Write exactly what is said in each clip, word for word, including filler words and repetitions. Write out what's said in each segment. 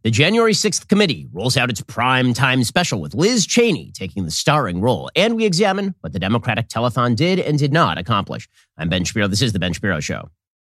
The January sixth committee rolls out its prime time special with Liz Cheney taking the starring role, and we examine what the Democratic telethon did and did not accomplish. I'm Ben Shapiro. This is The Ben Shapiro Show.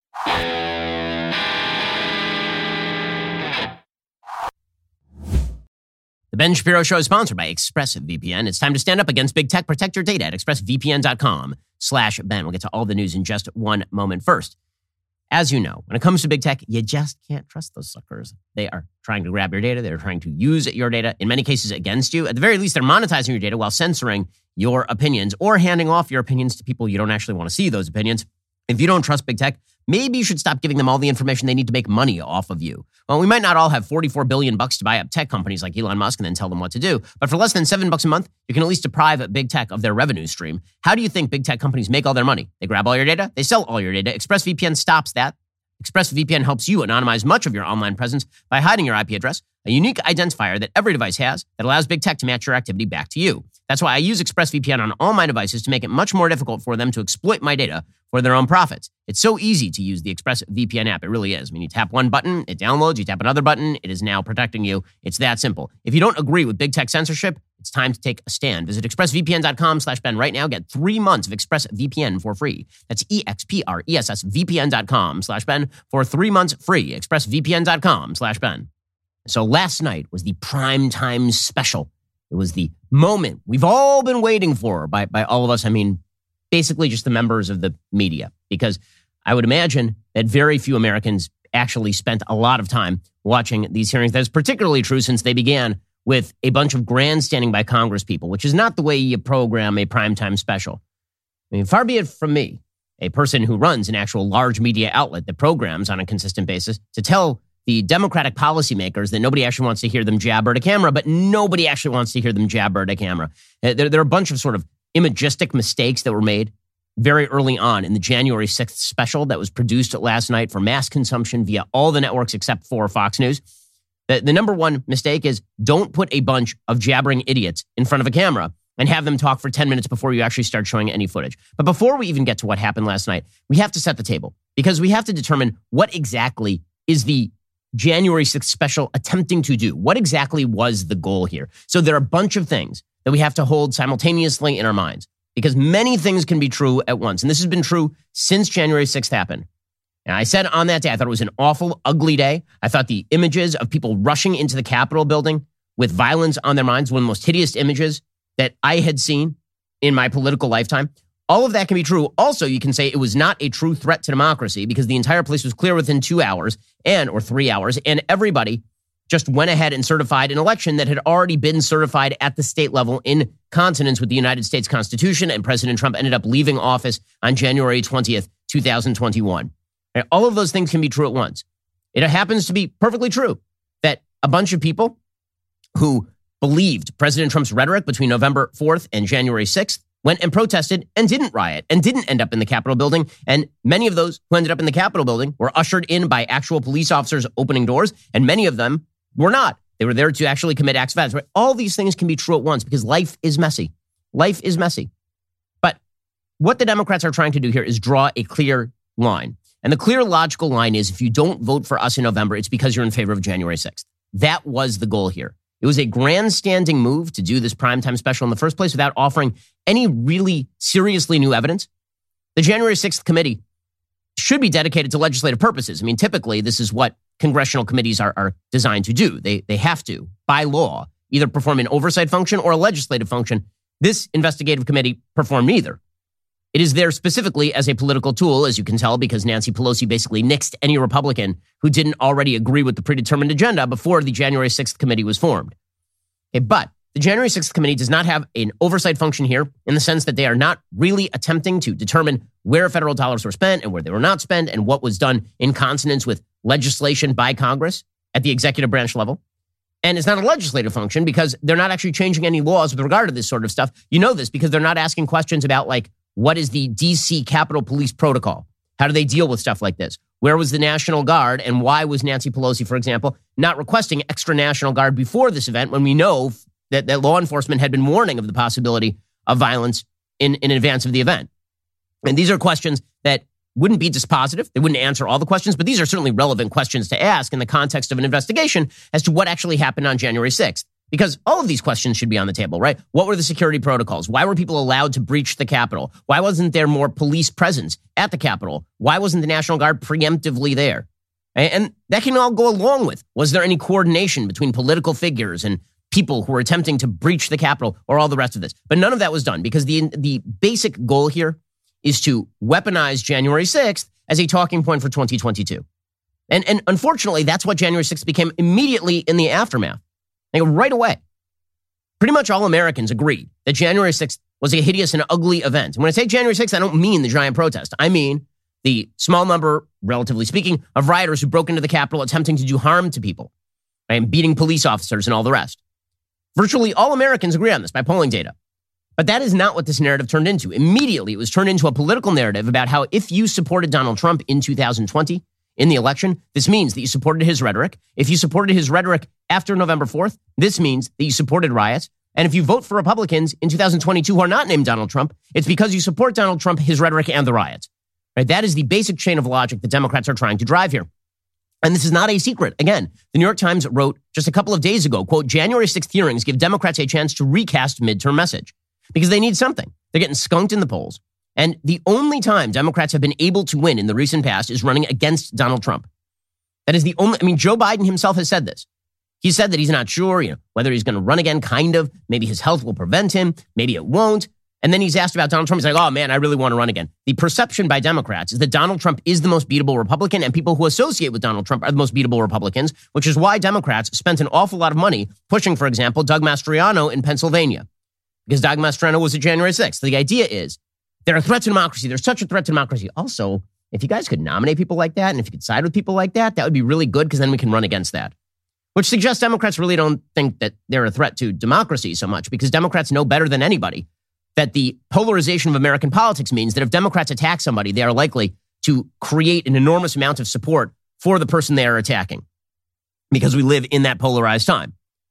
The Ben Shapiro Show is sponsored by ExpressVPN. It's time to stand up against big tech. Protect your data at expressvpn.com slash Ben. We'll get to all the news in just one moment. First, as you know, when it comes to big tech, you just can't trust those suckers. They are trying to grab your data. They're trying to use your data, in many cases against you. At the very least, they're monetizing your data while censoring your opinions or handing off your opinions to people you don't actually want to see those opinions. If you don't trust big tech, maybe you should stop giving them all the information they need to make money off of you. Well, we might not all have forty-four billion bucks to buy up tech companies like Elon Musk and then tell them what to do. But for less than seven bucks a month, you can at least deprive big tech of their revenue stream. How do you think big tech companies make all their money? They grab all your data. They sell all your data. ExpressVPN stops that. ExpressVPN helps you anonymize much of your online presence by hiding your I P address, a unique identifier that every device has that allows big tech to match your activity back to you. That's why I use ExpressVPN on all my devices to make it much more difficult for them to exploit my data for their own profits. It's so easy to use the ExpressVPN app. It really is. I mean, you tap one button, it downloads. You tap another button, it is now protecting you. It's that simple. If you don't agree with big tech censorship, it's time to take a stand. Visit expressvpn.com slash Ben right now. Get three months of ExpressVPN for free. That's E-X-P-R-E-S-S-V-P-N.com slash Ben for three months free. ExpressVPN.com slash Ben. So last night was the prime time special. It was the moment we've all been waiting for by, by all of us. I mean, basically just the members of the media, because I would imagine that very few Americans actually spent a lot of time watching these hearings. That's particularly true since they began with a bunch of grandstanding by Congress people, which is not the way you program a primetime special. I mean, far be it from me, a person who runs an actual large media outlet that programs on a consistent basis, to tell the Democratic policymakers that nobody actually wants to hear them jabber at a camera, but nobody actually wants to hear them jabber at a camera. There, there are a bunch of sort of imagistic mistakes that were made very early on in the January sixth special that was produced last night for mass consumption via all the networks except for Fox News. The, the number one mistake is don't put a bunch of jabbering idiots in front of a camera and have them talk for ten minutes before you actually start showing any footage. But before we even get to what happened last night, we have to set the table, because we have to determine what exactly is the January sixth special attempting to do. What exactly was the goal here? So there are a bunch of things that we have to hold simultaneously in our minds, because many things can be true at once. And this has been true since January sixth happened. And I said on that day, I thought it was an awful, ugly day. I thought the images of people rushing into the Capitol building with violence on their minds, one of the most hideous images that I had seen in my political lifetime. All of that can be true. Also, you can say it was not a true threat to democracy because the entire place was clear within two hours and or three hours, and everybody just went ahead and certified an election that had already been certified at the state level in consonance with the United States Constitution, and President Trump ended up leaving office on January twentieth, twenty twenty-one. And all of those things can be true at once. It happens to be perfectly true that a bunch of people who believed President Trump's rhetoric between November fourth and January sixth went and protested and didn't riot and didn't end up in the Capitol building. And many of those who ended up in the Capitol building were ushered in by actual police officers opening doors, and many of them were not. They were there to actually commit acts of violence. Right? All these things can be true at once because life is messy. Life is messy. But what the Democrats are trying to do here is draw a clear line. And the clear logical line is if you don't vote for us in November, it's because you're in favor of January sixth. That was the goal here. It was a grandstanding move to do this primetime special in the first place without offering any really seriously new evidence. The January sixth committee should be dedicated to legislative purposes. I mean, typically, this is what congressional committees are, are designed to do. They, they have to, by law, either perform an oversight function or a legislative function. This investigative committee performed neither. It is there specifically as a political tool, as you can tell, because Nancy Pelosi basically nixed any Republican who didn't already agree with the predetermined agenda before the January sixth committee was formed. Okay, but the January sixth committee does not have an oversight function here in the sense that they are not really attempting to determine where federal dollars were spent and where they were not spent and what was done in consonance with legislation by Congress at the executive branch level. And it's not a legislative function because they're not actually changing any laws with regard to this sort of stuff. You know this because they're not asking questions about, like, what is the D C Capitol Police protocol? How do they deal with stuff like this? Where was the National Guard, and why was Nancy Pelosi, for example, not requesting extra National Guard before this event when we know that, that law enforcement had been warning of the possibility of violence in, in advance of the event? And these are questions that wouldn't be dispositive. They wouldn't answer all the questions, but these are certainly relevant questions to ask in the context of an investigation as to what actually happened on January sixth. Because all of these questions should be on the table, right? What were the security protocols? Why were people allowed to breach the Capitol? Why wasn't there more police presence at the Capitol? Why wasn't the National Guard preemptively there? And that can all go along with, was there any coordination between political figures and people who were attempting to breach the Capitol or all the rest of this? But none of that was done because the, the basic goal here is to weaponize January sixth as a talking point for twenty twenty-two. And, and unfortunately, that's what January sixth became immediately in the aftermath. Like right away. Pretty much all Americans agreed that January sixth was a hideous and ugly event. And when I say January sixth, I don't mean the giant protest. I mean the small number, relatively speaking, of rioters who broke into the Capitol attempting to do harm to people, right, and beating police officers and all the rest. Virtually all Americans agree on this by polling data. But that is not what this narrative turned into. Immediately, it was turned into a political narrative about how if you supported Donald Trump in two thousand twenty, in the election, this means that you supported his rhetoric. If you supported his rhetoric after November fourth, this means that you supported riots. And if you vote for Republicans in two thousand twenty-two who are not named Donald Trump, it's because you support Donald Trump, his rhetoric, and the riots. Right? That is the basic chain of logic that Democrats are trying to drive here. And this is not a secret. Again, the New York Times wrote just a couple of days ago, quote, January sixth hearings give Democrats a chance to recast midterm message because they need something. They're getting skunked in the polls. And the only time Democrats have been able to win in the recent past is running against Donald Trump. That is the only, I mean, Joe Biden himself has said this. He said that he's not sure, you know, whether he's going to run again, kind of. Maybe his health will prevent him. Maybe it won't. And then he's asked about Donald Trump. He's like, oh, man, I really want to run again. The perception by Democrats is that Donald Trump is the most beatable Republican, and people who associate with Donald Trump are the most beatable Republicans, which is why Democrats spent an awful lot of money pushing, for example, Doug Mastriano in Pennsylvania, because Doug Mastriano was at January sixth. So the idea is they're a threat to democracy. They're such a threat to democracy. Also, if you guys could nominate people like that, and if you could side with people like that, that would be really good, because then we can run against that. Which suggests Democrats really don't think that they're a threat to democracy so much, because Democrats know better than anybody that the polarization of American politics means that if Democrats attack somebody, they are likely to create an enormous amount of support for the person they are attacking, because we live in that polarized time.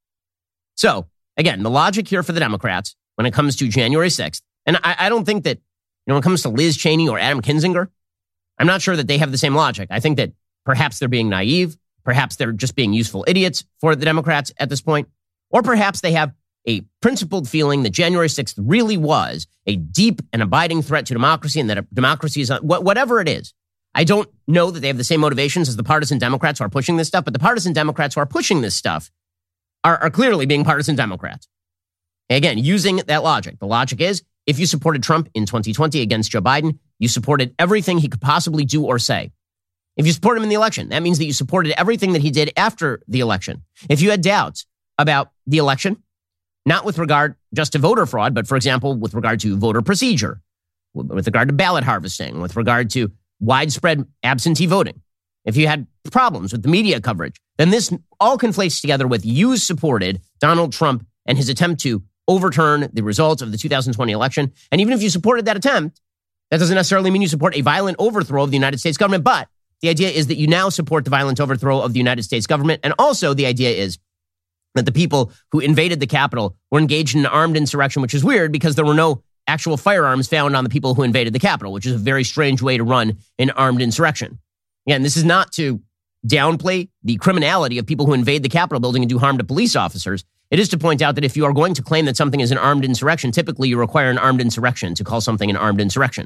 So, again, the logic here for the Democrats when it comes to January sixth, and I, I don't think that, you know, when it comes to Liz Cheney or Adam Kinzinger, I'm not sure that they have the same logic. I think that perhaps they're being naive. Perhaps they're just being useful idiots for the Democrats at this point. Or perhaps they have a principled feeling that January sixth really was a deep and abiding threat to democracy, and that democracy is, whatever it is. I don't know that they have the same motivations as the partisan Democrats who are pushing this stuff, but the partisan Democrats who are pushing this stuff are, are clearly being partisan Democrats. Again, using that logic. The logic is, if you supported Trump in twenty twenty against Joe Biden, you supported everything he could possibly do or say. If you support him in the election, that means that you supported everything that he did after the election. If you had doubts about the election, not with regard just to voter fraud, but, for example, with regard to voter procedure, with regard to ballot harvesting, with regard to widespread absentee voting, if you had problems with the media coverage, then this all conflates together with you supported Donald Trump and his attempt to overturn the results of the two thousand twenty election. And even if you supported that attempt, that doesn't necessarily mean you support a violent overthrow of the United States government. But the idea is that you now support the violent overthrow of the United States government. And also the idea is that the people who invaded the Capitol were engaged in an armed insurrection, which is weird because there were no actual firearms found on the people who invaded the Capitol, which is a very strange way to run an armed insurrection. Again, this is not to downplay the criminality of people who invade the Capitol building and do harm to police officers. It is to point out that if you are going to claim that something is an armed insurrection, typically you require an armed insurrection to call something an armed insurrection.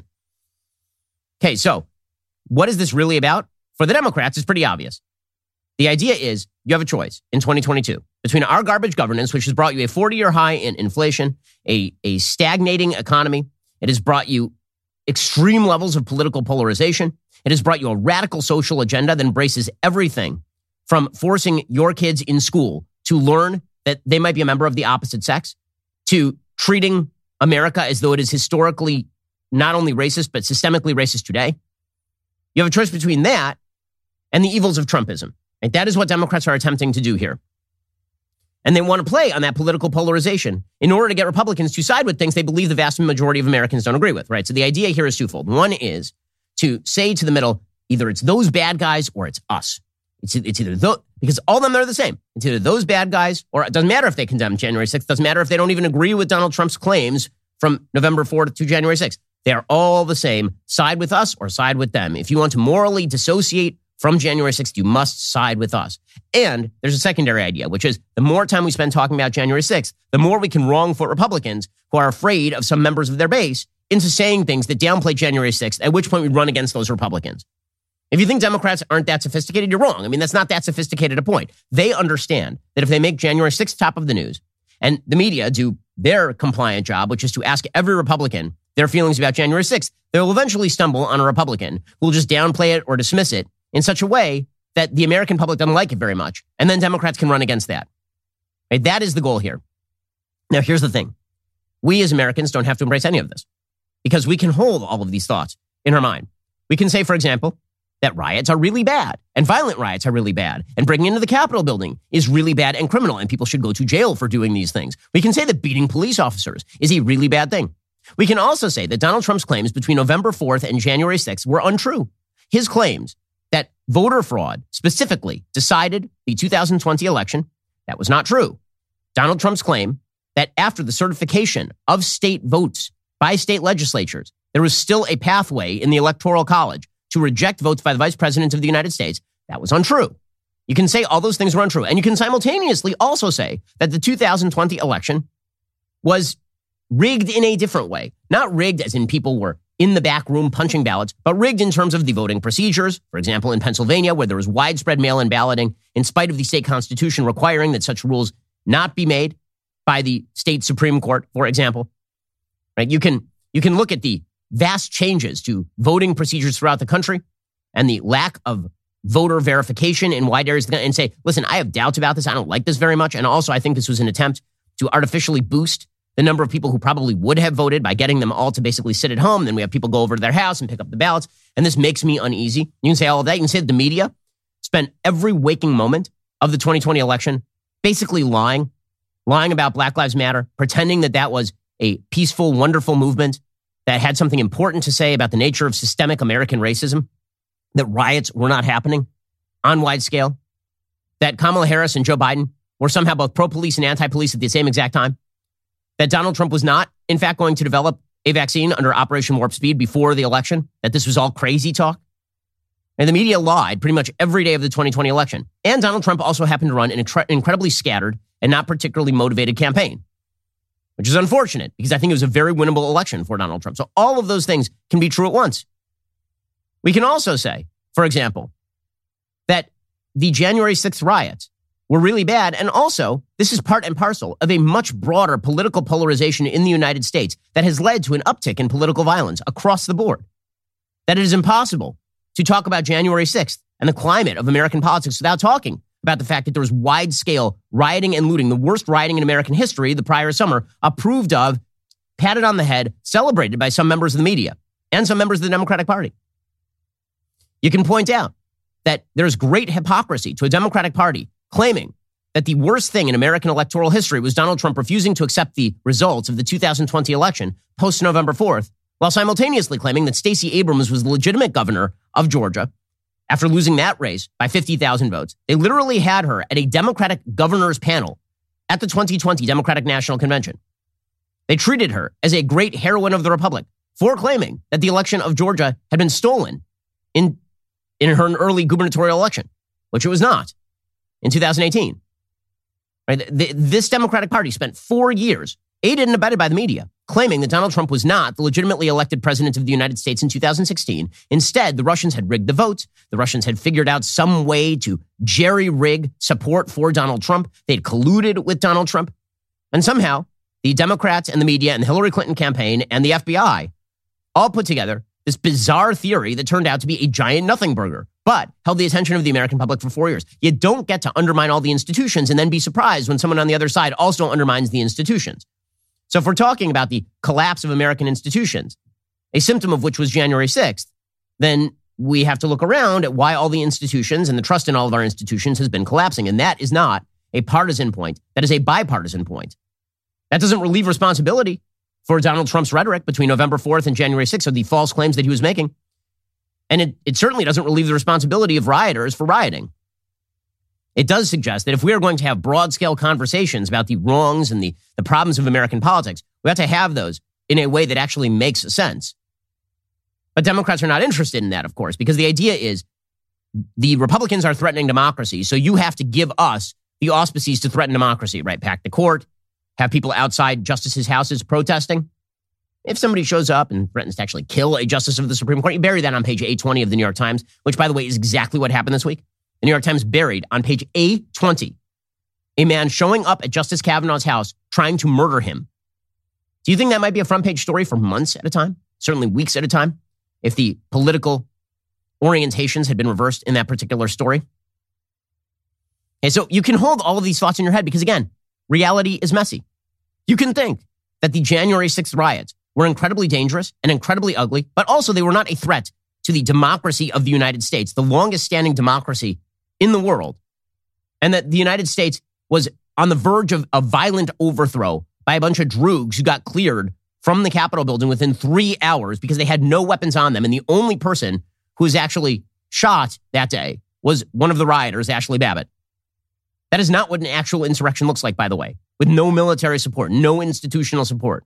Okay, so what is this really about? For the Democrats, it's pretty obvious. The idea is you have a choice in twenty twenty-two between our garbage governance, which has brought you a forty-year high in inflation, a, a stagnating economy. It has brought you extreme levels of political polarization. It has brought you a radical social agenda that embraces everything from forcing your kids in school to learn that they might be a member of the opposite sex, to treating America as though it is historically not only racist, but systemically racist today. You have a choice between that and the evils of Trumpism. Right? That is what Democrats are attempting to do here. And they want to play on that political polarization in order to get Republicans to side with things they believe the vast majority of Americans don't agree with, right? So the idea here is twofold. One is to say to the middle, either it's those bad guys or it's us. It's, it's either those, because all of them are the same. It's either those bad guys, or it doesn't matter if they condemn January sixth. It doesn't matter if they don't even agree with Donald Trump's claims from November fourth to January sixth. They are all the same. Side with us or side with them. If you want to morally dissociate from January sixth, you must side with us. And there's a secondary idea, which is the more time we spend talking about January sixth, the more we can wrongfoot Republicans who are afraid of some members of their base into saying things that downplay January sixth, at which point we run against those Republicans. If you think Democrats aren't that sophisticated, you're wrong. I mean, that's not that sophisticated a point. They understand that if they make January sixth top of the news and the media do their compliant job, which is to ask every Republican their feelings about January sixth, they'll eventually stumble on a Republican who will just downplay it or dismiss it in such a way that the American public doesn't like it very much. And then Democrats can run against that. Right? That is the goal here. Now, here's the thing. We as Americans don't have to embrace any of this because we can hold all of these thoughts in our mind. We can say, for example, that riots are really bad and violent riots are really bad and breaking into the Capitol building is really bad and criminal and people should go to jail for doing these things. We can say that beating police officers is a really bad thing. We can also say that Donald Trump's claims between November fourth and January sixth were untrue. His claims that voter fraud specifically decided the two thousand twenty election, that was not true. Donald Trump's claim that after the certification of state votes by state legislatures, there was still a pathway in the Electoral College to reject votes by the Vice President of the United States, that was untrue. You can say all those things were untrue. And you can simultaneously also say that the two thousand twenty election was rigged in a different way. Not rigged as in people were in the back room punching ballots, but rigged in terms of the voting procedures. For example, in Pennsylvania, where there was widespread mail-in balloting, in spite of the state constitution requiring that such rules not be made by the state Supreme Court, for example. Right? You can, you can look at the vast changes to voting procedures throughout the country and the lack of voter verification in wide areas and say, listen, I have doubts about this. I don't like this very much. And also, I think this was an attempt to artificially boost the number of people who probably would have voted by getting them all to basically sit at home. Then we have people go over to their house and pick up the ballots. And this makes me uneasy. You can say all of that. You can say that the media spent every waking moment of the twenty twenty election basically lying, lying about Black Lives Matter, pretending that that was a peaceful, wonderful movement that had something important to say about the nature of systemic American racism, that riots were not happening on wide scale, that Kamala Harris and Joe Biden were somehow both pro-police and anti-police at the same exact time, that Donald Trump was not, in fact, going to develop a vaccine under Operation Warp Speed before the election, that this was all crazy talk. And the media lied pretty much every day of the twenty twenty election. And Donald Trump also happened to run an incre- incredibly scattered and not particularly motivated campaign, which is unfortunate because I think it was a very winnable election for Donald Trump. So all of those things can be true at once. We can also say, for example, that the January sixth riots were really bad. And also, this is part and parcel of a much broader political polarization in the United States that has led to an uptick in political violence across the board. That it is impossible to talk about January sixth and the climate of American politics without talking about the fact that there was wide-scale rioting and looting, the worst rioting in American history the prior summer, approved of, patted on the head, celebrated by some members of the media and some members of the Democratic Party. You can point out that there's great hypocrisy to a Democratic Party claiming that the worst thing in American electoral history was Donald Trump refusing to accept the results of the two thousand twenty election post-November fourth, while simultaneously claiming that Stacey Abrams was the legitimate governor of Georgia after losing that race by fifty thousand votes. They literally had her at a Democratic governor's panel at the twenty twenty Democratic National Convention. They treated her as a great heroine of the Republic for claiming that the election of Georgia had been stolen in, in her early gubernatorial election, which it was not. In two thousand eighteen, right? This Democratic Party spent four years, aided and abetted by the media, claiming that Donald Trump was not the legitimately elected president of the United States in two thousand sixteen. Instead, the Russians had rigged the votes. The Russians had figured out some way to jerry-rig support for Donald Trump. They'd colluded with Donald Trump. And somehow, the Democrats and the media and the Hillary Clinton campaign and the F B I all put together this bizarre theory that turned out to be a giant nothing burger, but held the attention of the American public for four years. You don't get to undermine all the institutions and then be surprised when someone on the other side also undermines the institutions. So if we're talking about the collapse of American institutions, a symptom of which was January sixth, then we have to look around at why all the institutions and the trust in all of our institutions has been collapsing. And that is not a partisan point. That is a bipartisan point. That doesn't relieve responsibility for Donald Trump's rhetoric between November fourth and January sixth, or the false claims that he was making. And it, it certainly doesn't relieve the responsibility of rioters for rioting. It does suggest that if we are going to have broad-scale conversations about the wrongs and the, the problems of American politics, we have to have those in a way that actually makes sense But Democrats are not interested in that, of course, because the idea is the Republicans are threatening democracy, so you have to give us the auspices to threaten democracy, right? Pack the court, have people outside justices' houses protesting. If somebody shows up and threatens to actually kill a justice of the Supreme Court, you bury that on page eight twenty of the New York Times, which, by the way, is exactly what happened this week. The New York Times buried on page A twenty a man showing up at Justice Kavanaugh's house trying to murder him. Do you think that might be a front page story for months at a time? Certainly weeks at a time, if the political orientations had been reversed in that particular story? And so you can hold all of these thoughts in your head because, again, reality is messy. You can think that the January sixth riots were incredibly dangerous and incredibly ugly, but also they were not a threat to the democracy of the United States, the longest standing democracy in the world, and that the United States was on the verge of a violent overthrow by a bunch of droogs who got cleared from the Capitol building within three hours because they had no weapons on them. And the only person who was actually shot that day was one of the rioters, Ashley Babbitt. That is not what an actual insurrection looks like, by the way, with no military support, no institutional support.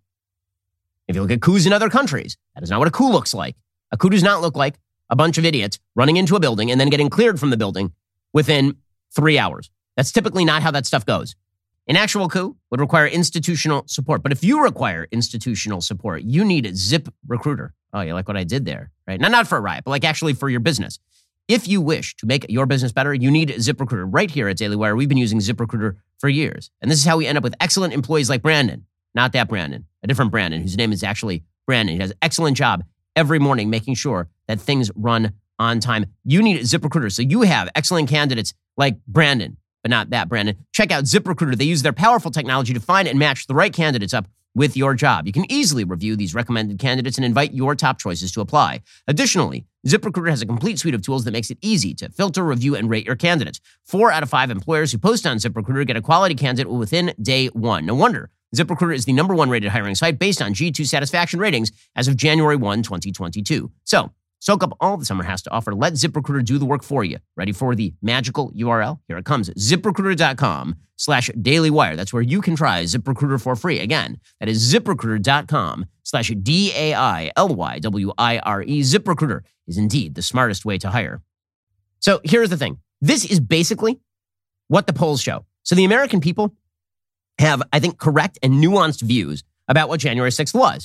If you look at coups in other countries, that is not what a coup looks like. A coup does not look like a bunch of idiots running into a building and then getting cleared from the building within three hours. That's typically not how that stuff goes. An actual coup would require institutional support. But if you require institutional support, you need a ZipRecruiter. Oh, you like what I did there, right? Not, not for a riot, but like actually for your business. If you wish to make your business better, you need ZipRecruiter. Right here at Daily Wire, we've been using ZipRecruiter for years. And this is how we end up with excellent employees like Brandon. Not that Brandon, a different Brandon, whose name is actually Brandon. He does an excellent job every morning making sure that things run on time. You need ZipRecruiter. So you have excellent candidates like Brandon, but not that Brandon. Check out ZipRecruiter. They use their powerful technology to find and match the right candidates up with your job. You can easily review these recommended candidates and invite your top choices to apply. Additionally, ZipRecruiter has a complete suite of tools that makes it easy to filter, review, and rate your candidates. Four out of five employers who post on ZipRecruiter get a quality candidate within day one. No wonder ZipRecruiter is the number one rated hiring site based on G two satisfaction ratings as of January first, twenty twenty-two. So, soak up all the summer has to offer. Let ZipRecruiter do the work for you. Ready for the magical U R L? Here it comes. ZipRecruiter.com slash dailywire. That's where you can try ZipRecruiter for free. Again, that is ZipRecruiter.com slash D A I L Y W I R E. ZipRecruiter is indeed the smartest way to hire. So here's the thing. This is basically what the polls show. So the American people have, I think, correct and nuanced views about what January sixth was.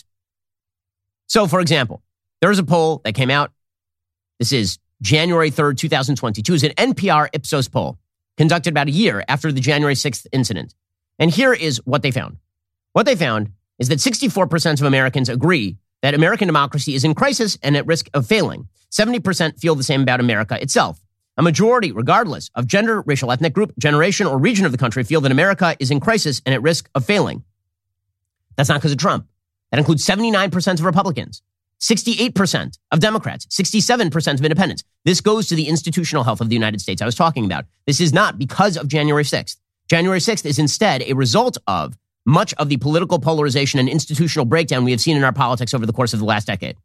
So, for example, there was a poll that came out. This is January third, twenty twenty-two. It's an N P R Ipsos poll conducted about a year after the January sixth incident. And here is what they found. What they found is that sixty-four percent of Americans agree that American democracy is in crisis and at risk of failing. seventy percent feel the same about America itself. A majority, regardless of gender, racial, ethnic group, generation, or region of the country, feel that America is in crisis and at risk of failing. That's not because of Trump. That includes seventy-nine percent of Republicans, sixty-eight percent of Democrats, sixty-seven percent of independents. This goes to the institutional health of the United States I was talking about. This is not because of January sixth. January sixth is instead a result of much of the political polarization and institutional breakdown we have seen in our politics over the course of the last decade.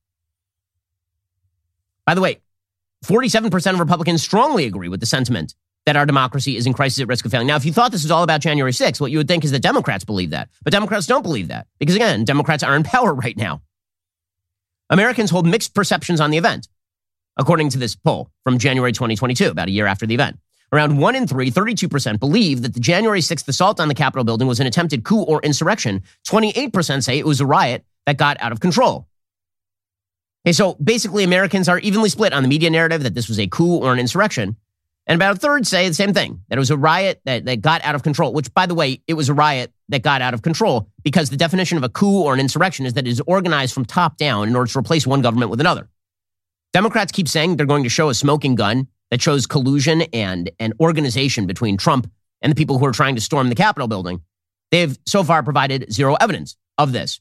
By the way, forty-seven percent of Republicans strongly agree with the sentiment that our democracy is in crisis at risk of failing. Now, if you thought this was all about January sixth, what you would think is that Democrats believe that. But Democrats don't believe that. Because again, Democrats are in power right now. Americans hold mixed perceptions on the event, according to this poll from January twenty twenty-two, about a year after the event. Around one in three, thirty-two percent, believe that the January sixth assault on the Capitol building was an attempted coup or insurrection. twenty-eight percent say it was a riot that got out of control. Okay, so basically Americans are evenly split on the media narrative that this was a coup or an insurrection. And about a third say the same thing, that it was a riot that, that got out of control, which, by the way, it was a riot that got out of control because the definition of a coup or an insurrection is that it is organized from top down in order to replace one government with another. Democrats keep saying they're going to show a smoking gun that shows collusion and, and organization between Trump and the people who are trying to storm the Capitol building. They've so far provided zero evidence of this.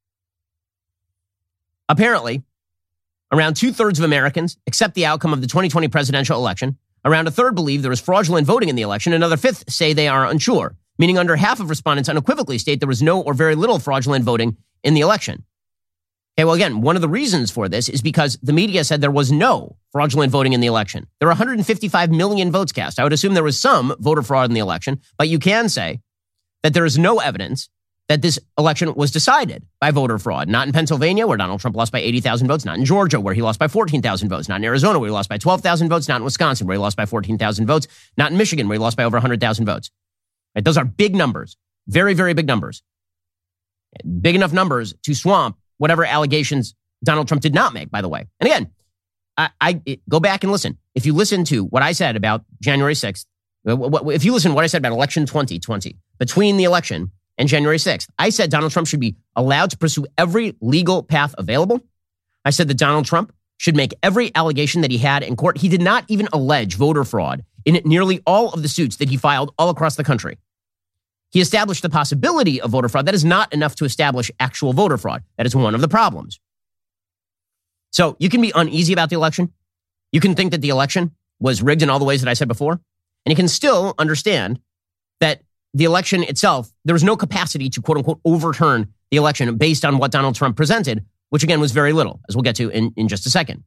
Apparently, around two-thirds of Americans accept the outcome of the twenty twenty presidential election. Around a third believe there was fraudulent voting in the election. Another fifth say they are unsure, meaning under half of respondents unequivocally state there was no or very little fraudulent voting in the election. Okay, well, again, one of the reasons for this is because the media said there was no fraudulent voting in the election. There were one hundred fifty-five million votes cast. I would assume there was some voter fraud in the election, but you can say that there is no evidence that this election was decided by voter fraud. Not in Pennsylvania, where Donald Trump lost by eighty thousand votes. Not in Georgia, where he lost by fourteen thousand votes. Not in Arizona, where he lost by twelve thousand votes. Not in Wisconsin, where he lost by fourteen thousand votes. Not in Michigan, where he lost by over one hundred thousand votes. Right? Those are big numbers. Very, very big numbers. Big enough numbers to swamp whatever allegations Donald Trump did not make, by the way. And again, I, I it, go back and listen. If you listen to what I said about January sixth, if you listen to what I said about election twenty twenty, between the election and January sixth, I said Donald Trump should be allowed to pursue every legal path available. I said that Donald Trump should make every allegation that he had in court. He did not even allege voter fraud in nearly all of the suits that he filed all across the country. He established the possibility of voter fraud. That is not enough to establish actual voter fraud. That is one of the problems. So you can be uneasy about the election. You can think that the election was rigged in all the ways that I said before. And you can still understand that the election itself, there was no capacity to, quote unquote, overturn the election based on what Donald Trump presented, which again was very little, as we'll get to in, in just a second.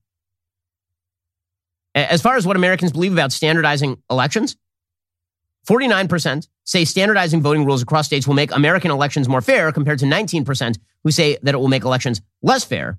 As far as what Americans believe about standardizing elections, forty-nine percent say standardizing voting rules across states will make American elections more fair, compared to nineteen percent who say that it will make elections less fair.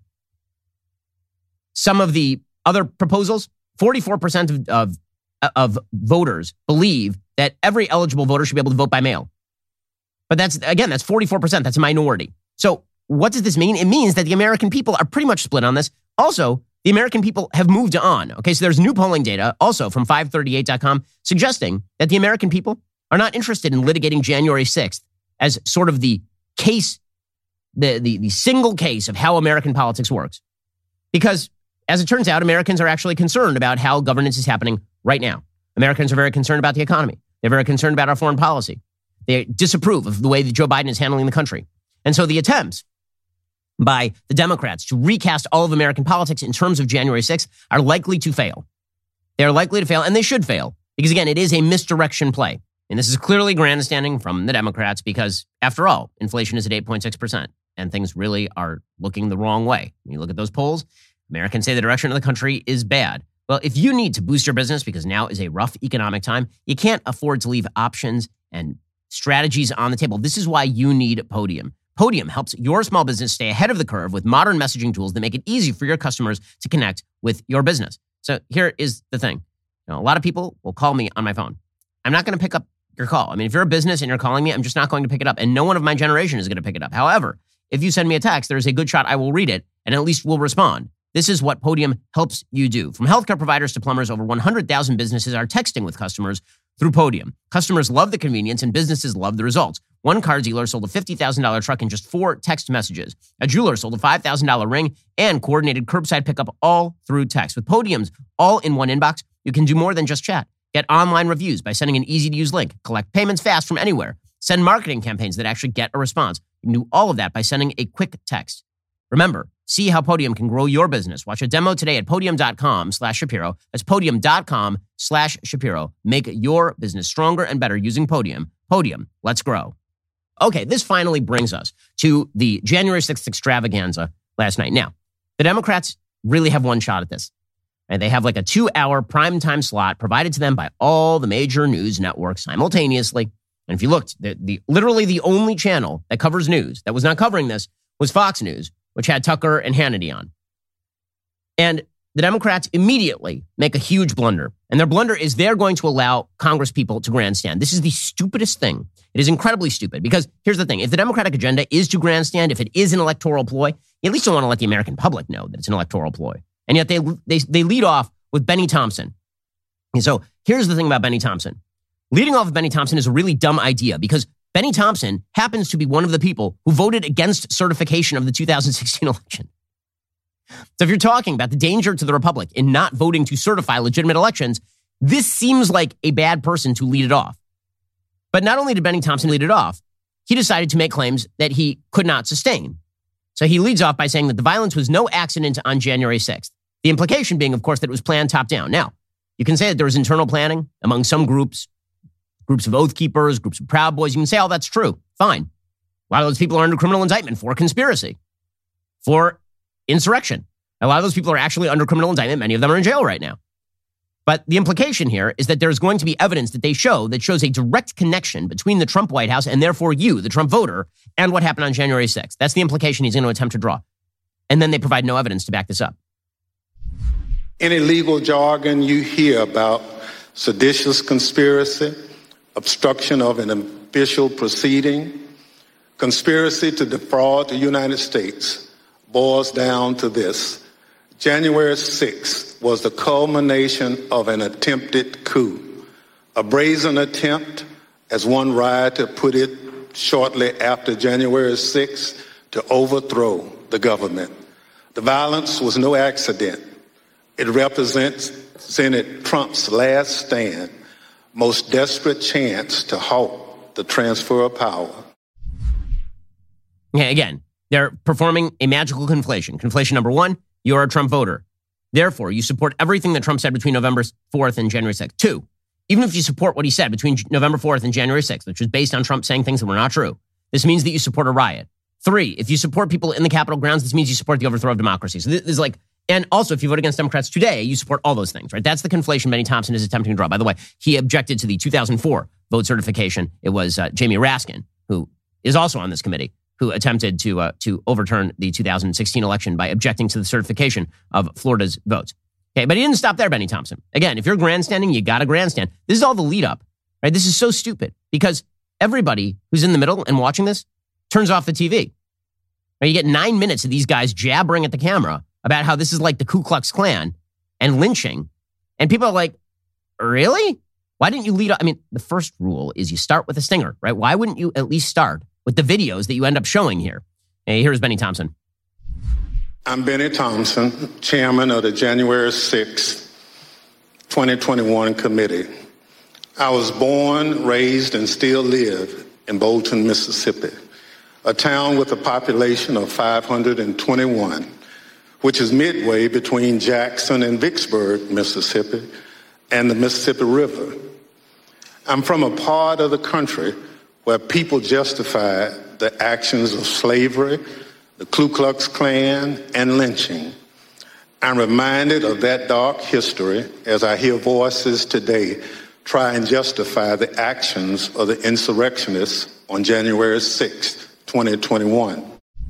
Some of the other proposals, forty-four percent of, of, of voters believe that every eligible voter should be able to vote by mail. But that's, again, that's forty-four percent. That's a minority. So what does this mean? It means that the American people are pretty much split on this. Also, the American people have moved on. Okay, so there's new polling data also from five thirty-eight dot com suggesting that the American people are not interested in litigating January sixth as sort of the case, the, the, the single case of how American politics works. Because, as it turns out, Americans are actually concerned about how governance is happening right now. Americans are very concerned about the economy. They're very concerned about our foreign policy. They disapprove of the way that Joe Biden is handling the country. And so the attempts by the Democrats to recast all of American politics in terms of January sixth are likely to fail. They're likely to fail, and they should fail. Because, again, it is a misdirection play. And this is clearly grandstanding from the Democrats because, after all, inflation is at eight point six percent, and things really are looking the wrong way. When you look at those polls, Americans say the direction of the country is bad. Well, if you need to boost your business because now is a rough economic time, you can't afford to leave options and strategies on the table. This is why you need Podium. Podium helps your small business stay ahead of the curve with modern messaging tools that make it easy for your customers to connect with your business. So here is the thing. You know, a lot of people will call me on my phone. I'm not going to pick up your call. I mean, if you're a business and you're calling me, I'm just not going to pick it up. And no one of my generation is going to pick it up. However, if you send me a text, there's a good shot I will read it and at least will respond. This is what Podium helps you do. From healthcare providers to plumbers, over one hundred thousand businesses are texting with customers through Podium. Customers love the convenience and businesses love the results. One car dealer sold a fifty thousand dollars truck in just four text messages. A jeweler sold a five thousand dollars ring and coordinated curbside pickup all through text. With Podium's all-in-one inbox, you can do more than just chat. Get online reviews by sending an easy-to-use link. Collect payments fast from anywhere. Send marketing campaigns that actually get a response. You can do all of that by sending a quick text. Remember, see how Podium can grow your business. Watch a demo today at podium.com slash Shapiro. That's podium.com slash Shapiro. Make your business stronger and better using Podium. Podium, let's grow. Okay, this finally brings us to the January sixth extravaganza last night. Now, the Democrats really have one shot at this. And they have like a two-hour primetime slot provided to them by all the major news networks simultaneously. And if you looked, the, the literally the only channel that covers news that was not covering this was Fox News, which had Tucker and Hannity on. And the Democrats immediately make a huge blunder. And their blunder is they're going to allow Congress people to grandstand. This is the stupidest thing. It is incredibly stupid because here's the thing. If the Democratic agenda is to grandstand, if it is an electoral ploy, you at least don't want to let the American public know that it's an electoral ploy. And yet they, they, they lead off with Benny Thompson. And so here's the thing about Benny Thompson. Leading off with Benny Thompson is a really dumb idea because Benny Thompson happens to be one of the people who voted against certification of the two thousand sixteen election. So if you're talking about the danger to the Republic in not voting to certify legitimate elections, this seems like a bad person to lead it off. But not only did Benny Thompson lead it off, he decided to make claims that he could not sustain. So he leads off by saying that the violence was no accident on January sixth. The implication being, of course, that it was planned top down. Now, you can say that there was internal planning among some groups, groups of Oath Keepers, groups of Proud Boys. You can say, oh, that's true. Fine. A lot of those people are under criminal indictment for conspiracy, for insurrection. A lot of those people are actually under criminal indictment. Many of them are in jail right now. But the implication here is that there's going to be evidence that they show that shows a direct connection between the Trump White House and therefore you, the Trump voter, and what happened on January sixth. That's the implication he's going to attempt to draw. And then they provide no evidence to back this up. Any legal jargon you hear about seditious conspiracy, obstruction of an official proceeding, conspiracy to defraud the United States boils down to this. January sixth was the culmination of an attempted coup, a brazen attempt, as one rioter put it shortly after January sixth, to overthrow the government. The violence was no accident. It represented Trump's last stand, most desperate chance to halt the transfer of power. Yeah, again, they're performing a magical conflation. Conflation number one, you're a Trump voter. Therefore, you support everything that Trump said between November fourth and January sixth. Two, even if you support what he said between November fourth and January sixth, which was based on Trump saying things that were not true, this means that you support a riot. Three, if you support people in the Capitol grounds, this means you support the overthrow of democracy. So this is like, and also if you vote against Democrats today, you support all those things, right? That's the conflation Benny Thompson is attempting to draw. By the way, he objected to the two thousand four vote certification. It was uh, Jamie Raskin, who is also on this committee, who attempted to uh, to overturn the two thousand sixteen election by objecting to the certification of Florida's votes. Okay, but he didn't stop there, Benny Thompson. Again, if you're grandstanding, you got to grandstand. This is all the lead up, right? This is so stupid because everybody who's in the middle and watching this turns off the T V. Right? You get nine minutes of these guys jabbering at the camera about how this is like the Ku Klux Klan and lynching. And people are like, really? Why didn't you lead up? I mean, the first rule is you start with a stinger, right? Why wouldn't you at least start with the videos that you end up showing here? Hey, here's Benny Thompson. I'm Benny Thompson, chairman of the January sixth, twenty twenty-one committee. I was born, raised, and still live in Bolton, Mississippi, a town with a population of five hundred twenty-one, which is midway between Jackson and Vicksburg, Mississippi, and the Mississippi River. I'm from a part of the country where people justify the actions of slavery, the Ku Klux Klan, and lynching. I'm reminded of that dark history as I hear voices today try and justify the actions of the insurrectionists on January sixth, twenty twenty-one.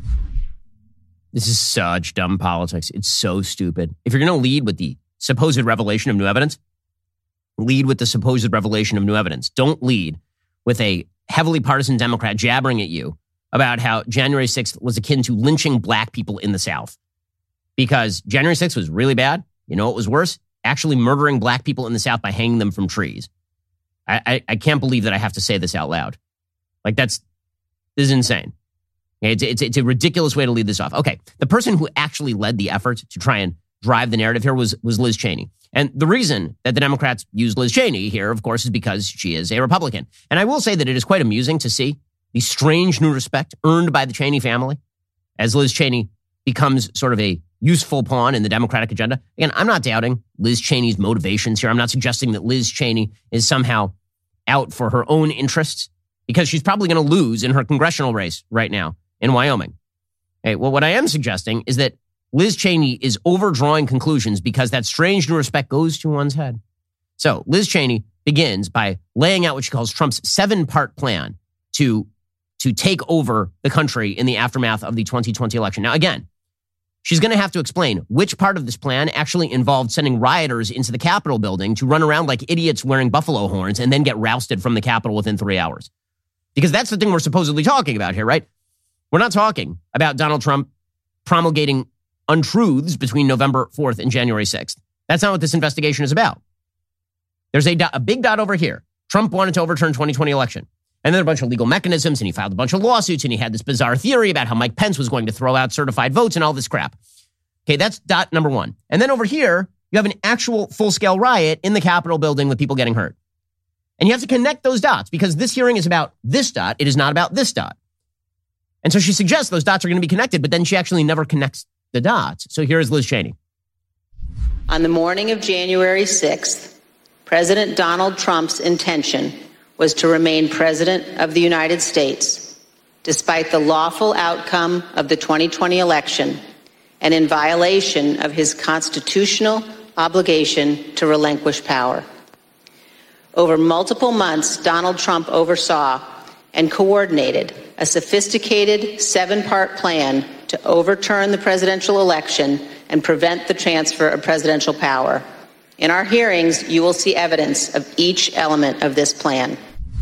This is such dumb politics. It's so stupid. If you're going to lead with the supposed revelation of new evidence, lead with the supposed revelation of new evidence. Don't lead with a heavily partisan Democrat jabbering at you about how January sixth was akin to lynching black people in the South. Because January sixth was really bad. You know what was worse? Actually murdering black people in the South by hanging them from trees. I, I, I can't believe that I have to say this out loud. Like that's, this is insane. It's, it's, it's a ridiculous way to lead this off. Okay, the person who actually led the effort to try and drive the narrative here was, was Liz Cheney. And the reason that the Democrats used Liz Cheney here, of course, is because she is a Republican. And I will say that it is quite amusing to see the strange new respect earned by the Cheney family as Liz Cheney becomes sort of a useful pawn in the Democratic agenda. Again, I'm not doubting Liz Cheney's motivations here. I'm not suggesting that Liz Cheney is somehow out for her own interests because she's probably going to lose in her congressional race right now in Wyoming. Hey, well, what I am suggesting is that Liz Cheney is overdrawing conclusions because that strange new respect goes to one's head. So Liz Cheney begins by laying out what she calls Trump's seven-part plan to, to take over the country in the aftermath of the twenty twenty election. Now, again, she's going to have to explain which part of this plan actually involved sending rioters into the Capitol building to run around like idiots wearing buffalo horns and then get rousted from the Capitol within three hours. Because that's the thing we're supposedly talking about here, right? We're not talking about Donald Trump promulgating untruths between November fourth and January sixth. That's not what this investigation is about. There's a, dot, a big dot over here. Trump wanted to overturn twenty twenty election. And then a bunch of legal mechanisms, and he filed a bunch of lawsuits, and he had this bizarre theory about how Mike Pence was going to throw out certified votes and all this crap. Okay, that's dot number one. And then over here, you have an actual full-scale riot in the Capitol building with people getting hurt. And you have to connect those dots because this hearing is about this dot. It is not about this dot. And so she suggests those dots are going to be connected, but then she actually never connects the dots. So here's Liz Cheney. On the morning of January sixth, President Donald Trump's intention was to remain president of the United States, despite the lawful outcome of the twenty twenty election and in violation of his constitutional obligation to relinquish power. Over multiple months, Donald Trump oversaw and coordinated a sophisticated seven-part plan to overturn the presidential election and prevent the transfer of presidential power. In our hearings, you will see evidence of each element of this plan.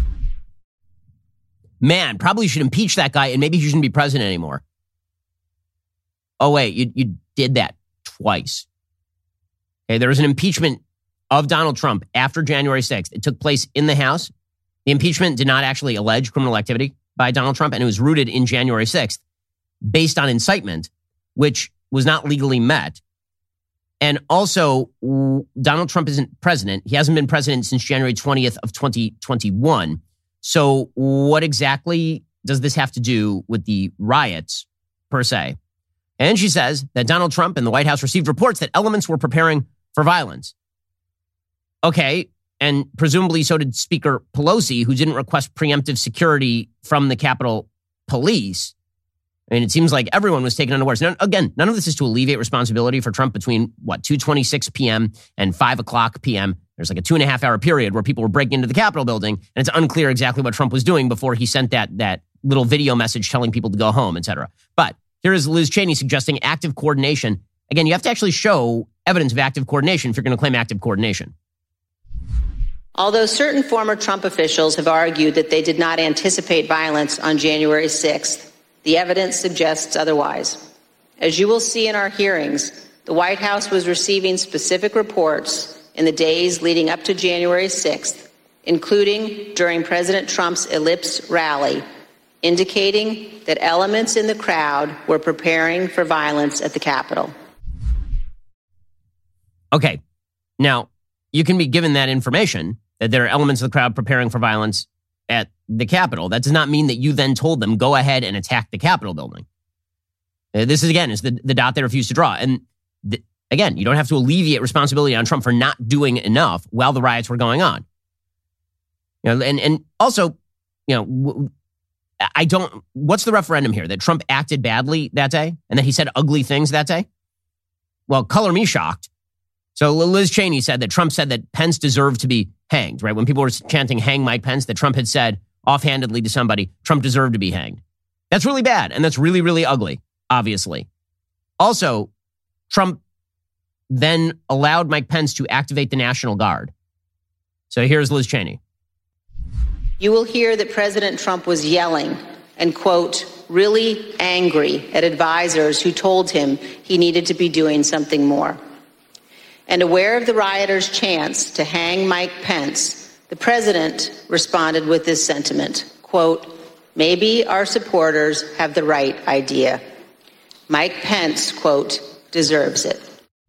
Man, probably should impeach that guy and maybe he shouldn't be president anymore. Oh, wait, you, you did that twice. Okay, there was an impeachment of Donald Trump after January sixth. It took place in the House. The impeachment did not actually allege criminal activity by Donald Trump, and it was rooted in January sixth based on incitement, which was not legally met. And also, Donald Trump isn't president. He hasn't been president since January twentieth of twenty twenty-one. So what exactly does this have to do with the riots, per se? And she says that Donald Trump and the White House received reports that elements were preparing for violence. Okay, and presumably so did Speaker Pelosi, who didn't request preemptive security from the Capitol Police. I mean, it seems like everyone was taken unawares. Now, again, none of this is to alleviate responsibility for Trump between, what, two twenty-six p.m. and five o'clock p.m. There's like a two and a half hour period where people were breaking into the Capitol building, and it's unclear exactly what Trump was doing before he sent that, that little video message telling people to go home, et cetera. But here is Liz Cheney suggesting active coordination. Again, you have to actually show evidence of active coordination if you're going to claim active coordination. Although certain former Trump officials have argued that they did not anticipate violence on January sixth, the evidence suggests otherwise. As you will see in our hearings, the White House was receiving specific reports in the days leading up to January sixth, including during President Trump's Ellipse rally, indicating that elements in the crowd were preparing for violence at the Capitol. Okay, now, you can be given that information, that there are elements of the crowd preparing for violence at the Capitol. That does not mean that you then told them, go ahead and attack the Capitol building. Uh, this is, again, is the, the dot they refuse to draw. And the, again, you don't have to alleviate responsibility on Trump for not doing enough while the riots were going on. You know, and, and also, you know, w- I don't, what's the referendum here? That Trump acted badly that day and that he said ugly things that day? Well, color me shocked. So Liz Cheney said that Trump said that Pence deserved to be hanged, right? When people were chanting, hang Mike Pence, that Trump had said offhandedly to somebody, Trump deserved to be hanged. That's really bad. And that's really, really ugly, obviously. Also, Trump then allowed Mike Pence to activate the National Guard. So here's Liz Cheney. You will hear that President Trump was yelling and, quote, really angry at advisors who told him he needed to be doing something more. And aware of the rioters' chants to hang Mike Pence, the president responded with this sentiment, quote, maybe our supporters have the right idea. Mike Pence, quote, deserves it.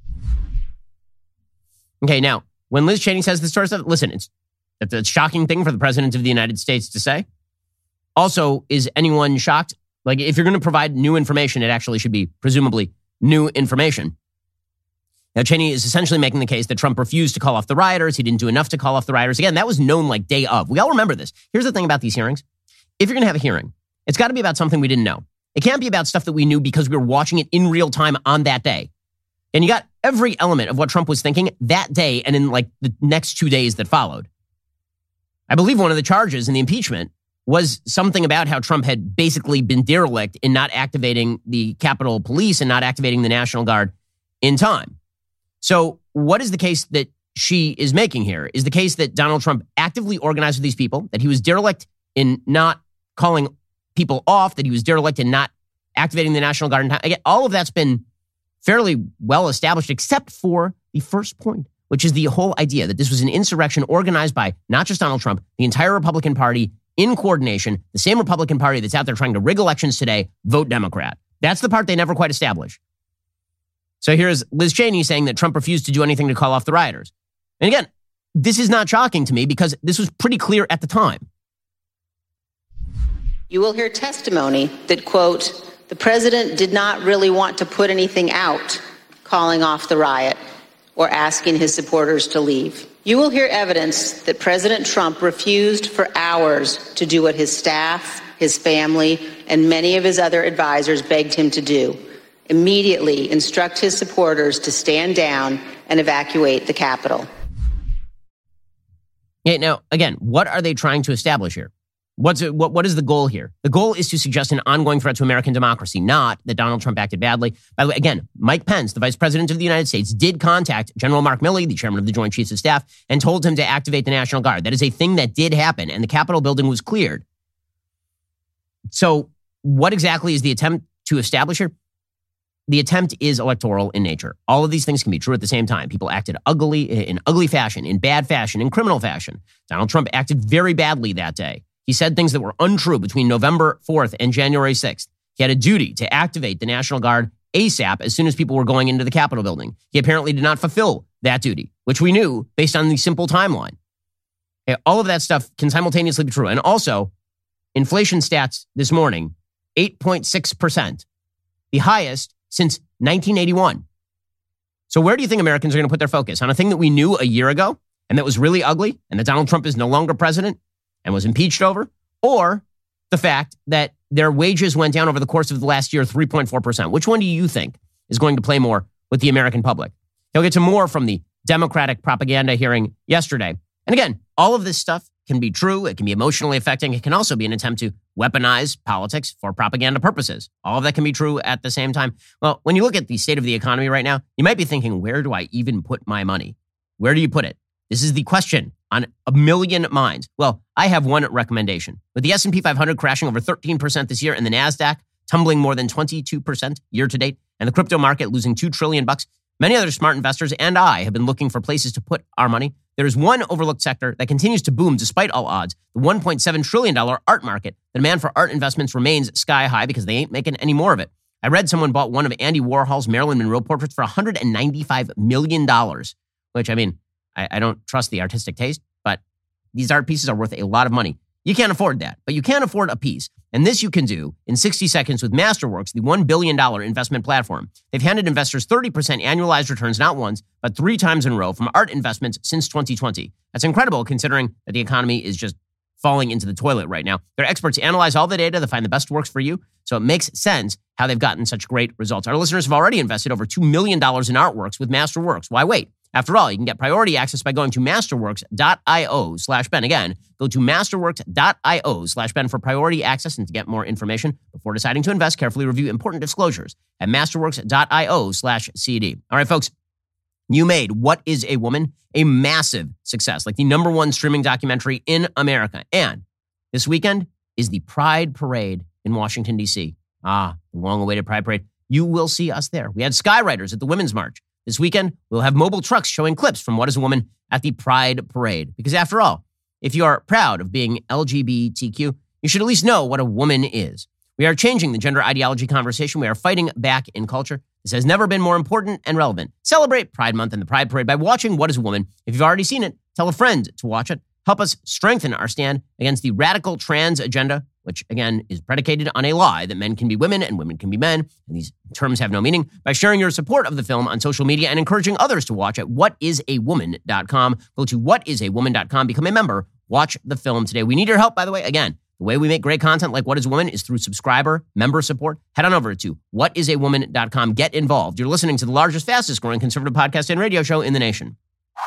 Okay, now, when Liz Cheney says this sort of stuff, listen, it's, it's a shocking thing for the president of the United States to say. Also, is anyone shocked? Like, if you're going to provide new information, it actually should be presumably new information. Now, Cheney is essentially making the case that Trump refused to call off the rioters. He didn't do enough to call off the rioters. Again, that was known like day of. We all remember this. Here's the thing about these hearings. If you're going to have a hearing, it's got to be about something we didn't know. It can't be about stuff that we knew because we were watching it in real time on that day. And you got every element of what Trump was thinking that day and in like the next two days that followed. I believe one of the charges in the impeachment was something about how Trump had basically been derelict in not activating the Capitol Police and not activating the National Guard in time. So what is the case that she is making here? Is the case that Donald Trump actively organized with these people, that he was derelict in not calling people off, that he was derelict in not activating the National Guard in time? Again, all of that's been fairly well established, except for the first point, which is the whole idea that this was an insurrection organized by not just Donald Trump, the entire Republican Party in coordination, the same Republican Party that's out there trying to rig elections today, vote Democrat. That's the part they never quite established. So here's Liz Cheney saying that Trump refused to do anything to call off the rioters. And again, this is not shocking to me because this was pretty clear at the time. You will hear testimony that, quote, the president did not really want to put anything out calling off the riot or asking his supporters to leave. You will hear evidence that President Trump refused for hours to do what his staff, his family, and many of his other advisors begged him to do. Immediately instruct his supporters to stand down and evacuate the Capitol. Yeah, now, again, what are they trying to establish here? What's it, what, what is the goal here? The goal is to suggest an ongoing threat to American democracy, not that Donald Trump acted badly. By the way, again, Mike Pence, the vice president of the United States, did contact General Mark Milley, the chairman of the Joint Chiefs of Staff, and told him to activate the National Guard. That is a thing that did happen, and the Capitol building was cleared. So what exactly is the attempt to establish here? The attempt is electoral in nature. All of these things can be true at the same time. People acted ugly, in ugly fashion, in bad fashion, in criminal fashion. Donald Trump acted very badly that day. He said things that were untrue between November fourth and January sixth. He had a duty to activate the National Guard ASAP as soon as people were going into the Capitol building. He apparently did not fulfill that duty, which we knew based on the simple timeline. Okay, all of that stuff can simultaneously be true. And also, inflation stats this morning, eight point six percent, the highest since nineteen eighty-one. So where do you think Americans are going to put their focus? On a thing that we knew a year ago and that was really ugly and that Donald Trump is no longer president and was impeached over? Or the fact that their wages went down over the course of the last year three point four percent? Which one do you think is going to play more with the American public? He'll get to more from the Democratic propaganda hearing yesterday. And again, all of this stuff can be true. It can be emotionally affecting. It can also be an attempt to weaponize politics for propaganda purposes. All of that can be true at the same time. Well, when you look at the state of the economy right now, you might be thinking, where do I even put my money? Where do you put it? This is the question on a million minds. Well, I have one recommendation. With the S and P five hundred crashing over thirteen percent this year and the NASDAQ tumbling more than twenty-two percent year to date and the crypto market losing two trillion bucks, many other smart investors and I have been looking for places to put our money. There is one overlooked sector that continues to boom despite all odds, the one point seven trillion dollars art market. The demand for art investments remains sky high because they ain't making any more of it. I read someone bought one of Andy Warhol's Marilyn Monroe portraits for one hundred ninety-five million dollars, which, I mean, I, I don't trust the artistic taste, but these art pieces are worth a lot of money. You can't afford that, but you can afford a piece. And this you can do in sixty seconds with Masterworks, the one billion dollars investment platform. They've handed investors thirty percent annualized returns not once, but three times in a row from art investments since twenty twenty. That's incredible considering that the economy is just falling into the toilet right now. Their experts analyze all the data to find the best works for you, so it makes sense how they've gotten such great results. Our listeners have already invested over two million dollars in artworks with Masterworks. Why wait? After all, you can get priority access by going to masterworks.io slash Ben. Again, go to masterworks.io slash Ben for priority access and to get more information. Before deciding to invest, carefully review important disclosures at masterworks.io slash CD. All right, folks, you made What is a Woman a massive success, like the number one streaming documentary in America. And this weekend is the Pride Parade in Washington, D C. Ah, the long-awaited Pride Parade. You will see us there. We had Skywriters at the Women's March. This weekend, we'll have mobile trucks showing clips from What is a Woman at the Pride Parade. Because after all, if you are proud of being L G B T Q, you should at least know what a woman is. We are changing the gender ideology conversation. We are fighting back in culture. This has never been more important and relevant. Celebrate Pride Month and the Pride Parade by watching What is a Woman. If you've already seen it, tell a friend to watch it. Help us strengthen our stand against the radical trans agenda, which, again, is predicated on a lie that men can be women and women can be men, and these terms have no meaning, by sharing your support of the film on social media and encouraging others to watch at what is a woman dot com. Go to what is a woman dot com, become a member, watch the film today. We need your help, by the way. Again, the way we make great content like What is a Woman is through subscriber, member support. Head on over to what is a woman dot com. Get involved. You're listening to the largest, fastest growing conservative podcast and radio show in the nation.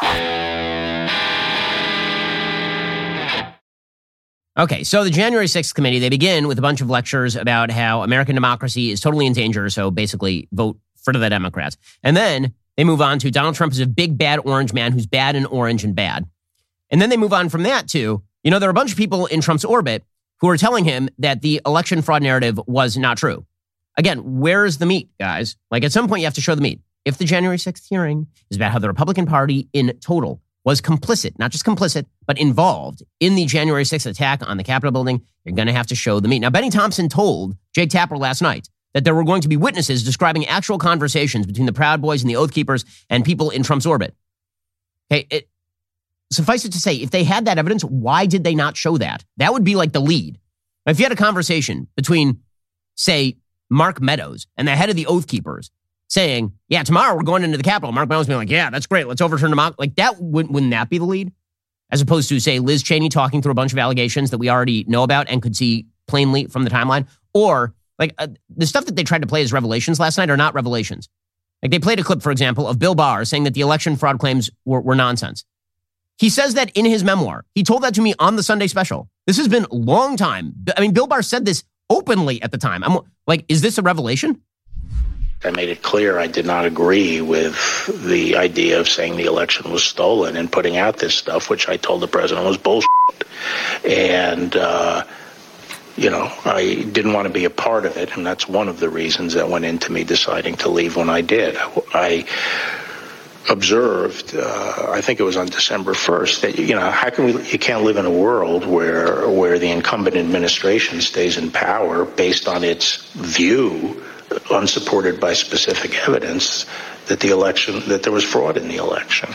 Okay, so the January sixth committee, they begin with a bunch of lectures about how American democracy is totally in danger, so basically vote for the Democrats. And then they move on to Donald Trump is a big, bad orange man who's bad and orange and bad. And then they move on from that to, you know, there are a bunch of people in Trump's orbit who are telling him that the election fraud narrative was not true. Again, where's the meat, guys? Like, at some point, you have to show the meat. If the January sixth hearing is about how the Republican Party in total was complicit, not just complicit, but involved in the January sixth attack on the Capitol building, you're going to have to show the meat. Now, Benny Thompson told Jake Tapper last night that there were going to be witnesses describing actual conversations between the Proud Boys and the Oath Keepers and people in Trump's orbit. Okay, it, suffice it to say, if they had that evidence, why did they not show that? That would be like the lead. If you had a conversation between, say, Mark Meadows and the head of the Oath Keepers saying, yeah, tomorrow we're going into the Capitol. Mark Meadows being like, yeah, that's great. Let's overturn democracy. Like that, wouldn't, wouldn't that be the lead? As opposed to, say, Liz Cheney talking through a bunch of allegations that we already know about and could see plainly from the timeline. Or like uh, the stuff that they tried to play as revelations last night are not revelations. Like they played a clip, for example, of Bill Barr saying that the election fraud claims were, were nonsense. He says that in his memoir. He told that to me on the Sunday special. This has been a long time. I mean, Bill Barr said this openly at the time. I'm like, is this a revelation? I made it clear I did not agree with the idea of saying the election was stolen and putting out this stuff, which I told the president was bullshit. And, uh, you know, I didn't want to be a part of it. And that's one of the reasons that went into me deciding to leave when I did. I observed, uh, I think it was on December first, that, you know, how can we, you can't live in a world where, where the incumbent administration stays in power based on its view, unsupported by specific evidence, that the election, that there was fraud in the election.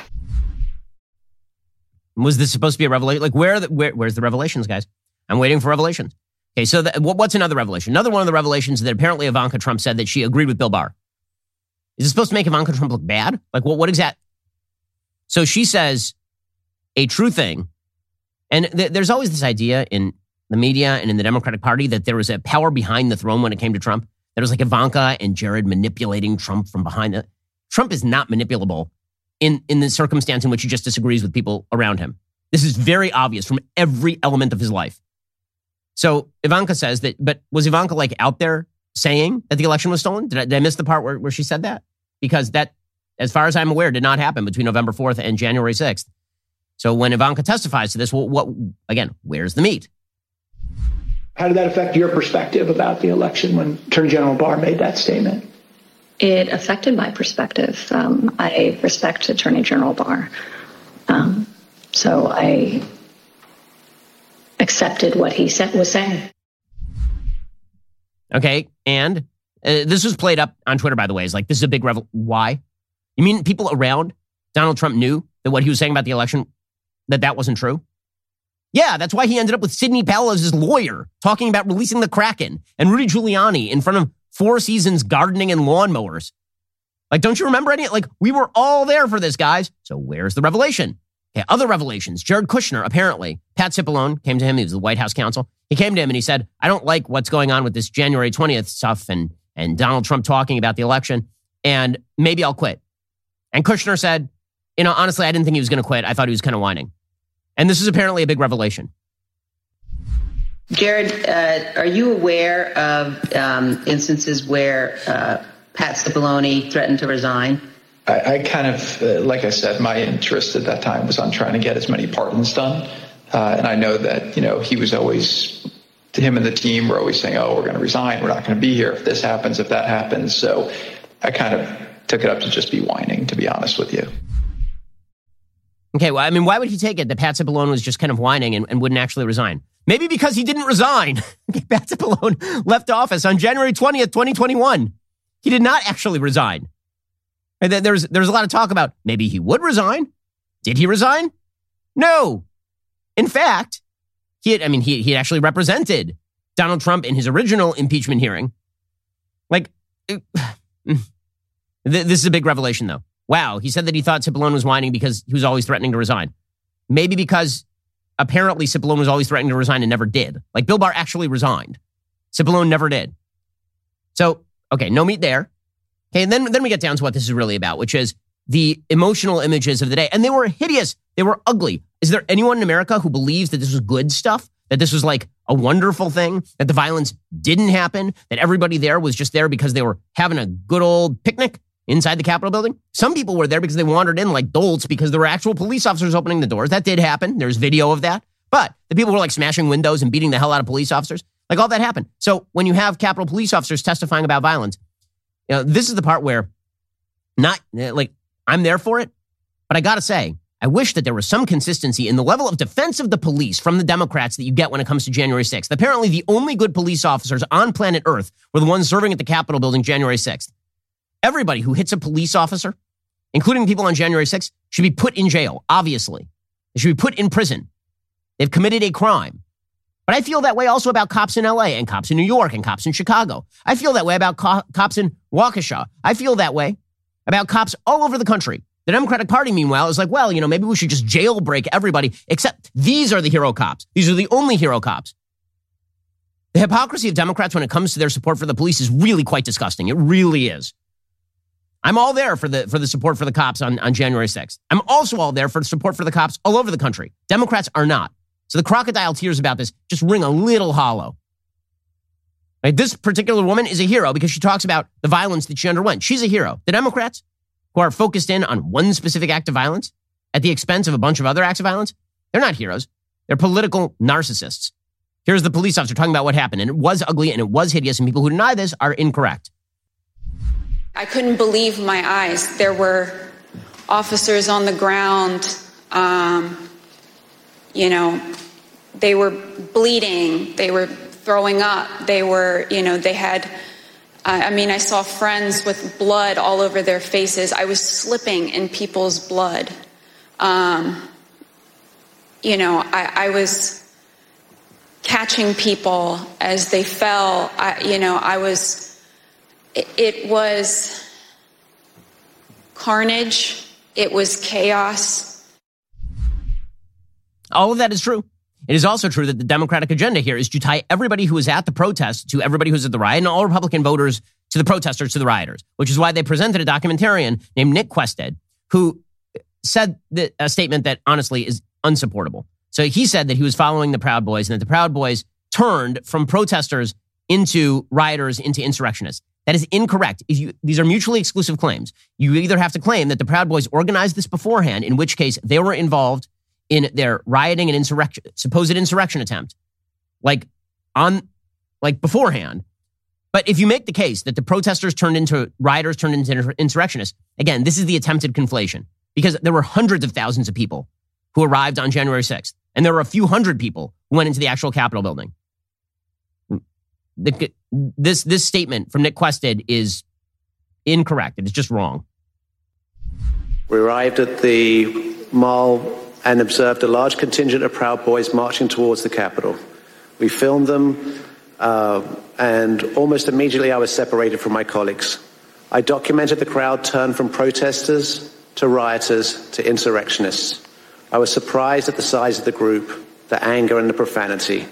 Was this supposed to be a revelation? Like, where, the, where where's the revelations, guys? I'm waiting for revelations. Okay, so the, what's another revelation? Another one of the revelations is that apparently Ivanka Trump said that she agreed with Bill Barr. Is it supposed to make Ivanka Trump look bad? Like, what, what exact? So she says a true thing. And th- there's always this idea in the media and in the Democratic Party that there was a power behind the throne when it came to Trump. There was like Ivanka and Jared manipulating Trump from behind it. Trump is not manipulable in, in the circumstance in which he just disagrees with people around him. This is very obvious from every element of his life. So Ivanka says that, but was Ivanka like out there saying that the election was stolen? Did I, did I miss the part where, where she said that? Because that, as far as I'm aware, did not happen between November fourth and January sixth. So when Ivanka testifies to this, well, what, again, where's the meat? How did that affect your perspective about the election when Attorney General Barr made that statement? It affected my perspective. Um, I respect Attorney General Barr. Um, so I accepted what he said, was saying. Okay, and uh, this was played up on Twitter, by the way. It's like, this is a big revel. Why? You mean people around Donald Trump knew that what he was saying about the election, that that wasn't true? Yeah, that's why he ended up with Sidney Powell as his lawyer, talking about releasing the Kraken, and Rudy Giuliani in front of Four Seasons gardening and lawnmowers. Like, don't you remember any? Like, we were all there for this, guys. So where's the revelation? Okay, other revelations. Jared Kushner, apparently, Pat Cipollone came to him. He was the White House counsel. He came to him and he said, I don't like what's going on with this January twentieth stuff and, and Donald Trump talking about the election, and maybe I'll quit. And Kushner said, you know, honestly, I didn't think he was going to quit. I thought he was kind of whining. And this is apparently a big revelation. Jared, uh, are you aware of um, instances where uh, Pat Cipollone threatened to resign? I, I kind of, uh, like I said, my interest at that time was on trying to get as many pardons done. Uh, and I know that, you know, he was always, him and the team were always saying, oh, we're going to resign. We're not going to be here if this happens, if that happens. So I kind of took it up to just be whining, to be honest with you. Okay, well, I mean, why would he take it that Pat Cipollone was just kind of whining and, and wouldn't actually resign? Maybe because he didn't resign. Pat Cipollone left office on January twentieth, twenty twenty-one. He did not actually resign. And there's, there's a lot of talk about maybe he would resign. Did he resign? No. In fact, he had, I mean, he, he had actually represented Donald Trump in his original impeachment hearing. Like, it, this is a big revelation, though. Wow, he said that he thought Cipollone was whining because he was always threatening to resign. Maybe because apparently Cipollone was always threatening to resign and never did. Like, Bill Barr actually resigned. Cipollone never did. So, okay, no meat there. Okay, and then, then we get down to what this is really about, which is the emotional images of the day. And they were hideous. They were ugly. Is there anyone in America who believes that this was good stuff? That this was like a wonderful thing? That the violence didn't happen? That everybody there was just there because they were having a good old picnic inside the Capitol building? Some people were there because they wandered in like dolts because there were actual police officers opening the doors. That did happen. There's video of that. But the people were like smashing windows and beating the hell out of police officers. Like, all that happened. So when you have Capitol police officers testifying about violence, you know, this is the part where not like I'm there for it. But I got to say, I wish that there was some consistency in the level of defense of the police from the Democrats that you get when it comes to January sixth. Apparently, the only good police officers on planet Earth were the ones serving at the Capitol building January sixth. Everybody who hits a police officer, including people on January sixth, should be put in jail, obviously. They should be put in prison. They've committed a crime. But I feel that way also about cops in L A and cops in New York and cops in Chicago. I feel that way about co- cops in Waukesha. I feel that way about cops all over the country. The Democratic Party, meanwhile, is like, well, you know, maybe we should just jailbreak everybody, except these are the hero cops. These are the only hero cops. The hypocrisy of Democrats when it comes to their support for the police is really quite disgusting. It really is. I'm all there for the for the support for the cops on, on January sixth. I'm also all there for support for the cops all over the country. Democrats are not. So the crocodile tears about this just ring a little hollow. Right? This particular woman is a hero because she talks about the violence that she underwent. She's a hero. The Democrats, who are focused in on one specific act of violence at the expense of a bunch of other acts of violence, they're not heroes. They're political narcissists. Here's the police officer talking about what happened, and it was ugly and it was hideous, and people who deny this are incorrect. I couldn't believe my eyes. There were officers on the ground, um, you know, they were bleeding, they were throwing up, they were, you know, they had, uh, I mean, I saw friends with blood all over their faces. I was slipping in people's blood. Um, you know, I, I was catching people as they fell. I, you know, I was... It was carnage. It was chaos. All of that is true. It is also true that the Democratic agenda here is to tie everybody who was at the protest to everybody who was at the riot, and all Republican voters to the protesters to the rioters, which is why they presented a documentarian named Nick Quested, who said that, a statement that honestly is unsupportable. So he said that he was following the Proud Boys and that the Proud Boys turned from protesters into rioters, into insurrectionists. That is incorrect. If you, these are mutually exclusive claims. You either have to claim that the Proud Boys organized this beforehand, in which case they were involved in their rioting and insurrection, supposed insurrection attempt, like on, like beforehand. But if you make the case that the protesters turned into rioters, turned into insurrectionists, again, this is the attempted conflation, because there were hundreds of thousands of people who arrived on January sixth, and there were a few hundred people who went into the actual Capitol building. The, this this statement from Nick Quested is incorrect. It is just wrong. We arrived at the mall and observed a large contingent of Proud Boys marching towards the Capitol. We filmed them, uh, and almost immediately I was separated from my colleagues. I documented the crowd turn from protesters to rioters to insurrectionists. I was surprised at the size of the group, the anger and the profanity.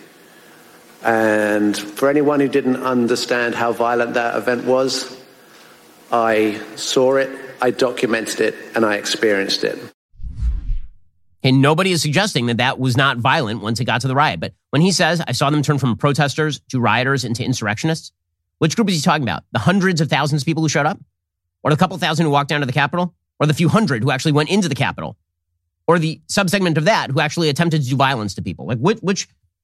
And for anyone who didn't understand how violent that event was, I saw it, I documented it, and I experienced it. And nobody is suggesting that that was not violent once it got to the riot. But when he says, I saw them turn from protesters to rioters into insurrectionists, which group is he talking about? The hundreds of thousands of people who showed up? Or the couple thousand who walked down to the Capitol? Or the few hundred who actually went into the Capitol? Or the subsegment of that who actually attempted to do violence to people? Like which... which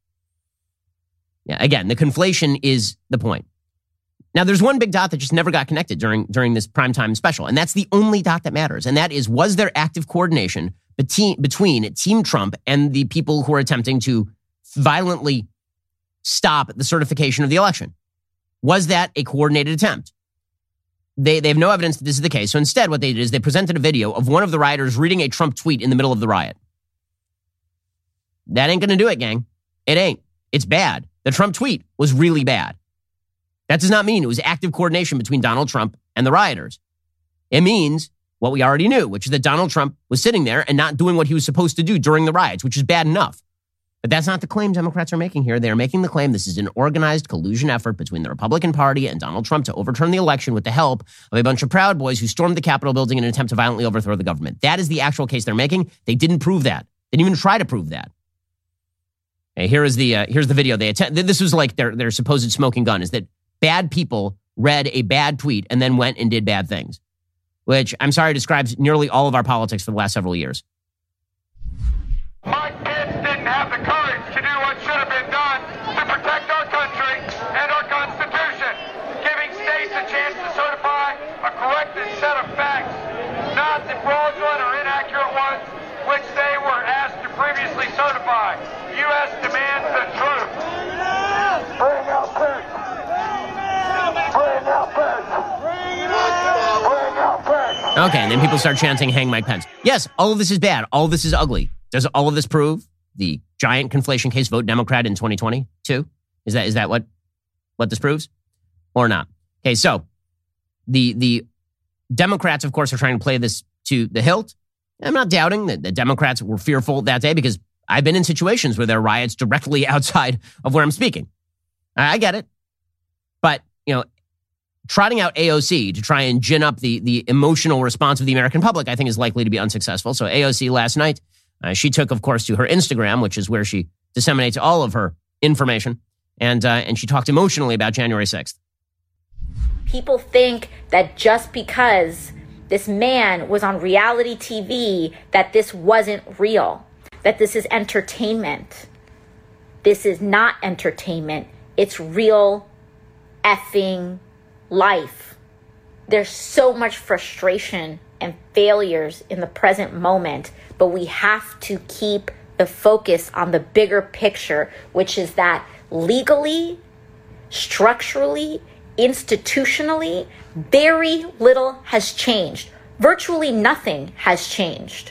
Yeah, again, the conflation is the point. Now, there's one big dot that just never got connected during, during this primetime special, and that's the only dot that matters, and that is, was there active coordination between, between Team Trump and the people who are attempting to violently stop the certification of the election? Was that a coordinated attempt? They, they have no evidence that this is the case, so instead what they did is they presented a video of one of the rioters reading a Trump tweet in the middle of the riot. That ain't going to do it, gang. It ain't. It's bad. The Trump tweet was really bad. That does not mean it was active coordination between Donald Trump and the rioters. It means what we already knew, which is that Donald Trump was sitting there and not doing what he was supposed to do during the riots, which is bad enough. But that's not the claim Democrats are making here. They are making the claim this is an organized collusion effort between the Republican Party and Donald Trump to overturn the election with the help of a bunch of Proud Boys who stormed the Capitol building in an attempt to violently overthrow the government. That is the actual case they're making. They didn't prove that. They didn't even try to prove that. Okay, here is the uh, here's the video. They att- This was like their, their supposed smoking gun, is that bad people read a bad tweet and then went and did bad things, which I'm sorry describes nearly all of our politics for the last several years. My kids didn't have the courage to do what should have been done to protect our country and our Constitution, giving states a chance to certify a corrected set of facts, not the fraudulent or inaccurate ones which they were asked to previously certify. U S demands the truth. Bring out Pence. Bring out Pence. Bring out Pence. Okay, and then people start chanting, hang Mike Pence. Yes, all of this is bad. All of this is ugly. Does all of this prove the giant conflation case, vote Democrat in twenty twenty-two? Is that is that what, what this proves? Or not? Okay, so the the Democrats, of course, are trying to play this to the hilt. I'm not doubting that the Democrats were fearful that day, because I've been in situations where there are riots directly outside of where I'm speaking. I get it. But, you know, trotting out A O C to try and gin up the, the emotional response of the American public, I think is likely to be unsuccessful. So A O C last night, uh, she took, of course, to her Instagram, which is where she disseminates all of her information. And, uh, and she talked emotionally about January sixth. People think that just because this man was on reality T V, that this wasn't real, that this is entertainment. This is not entertainment. It's real effing life. There's so much frustration and failures in the present moment, but we have to keep the focus on the bigger picture, which is that legally, structurally, institutionally, very little has changed. Virtually nothing has changed.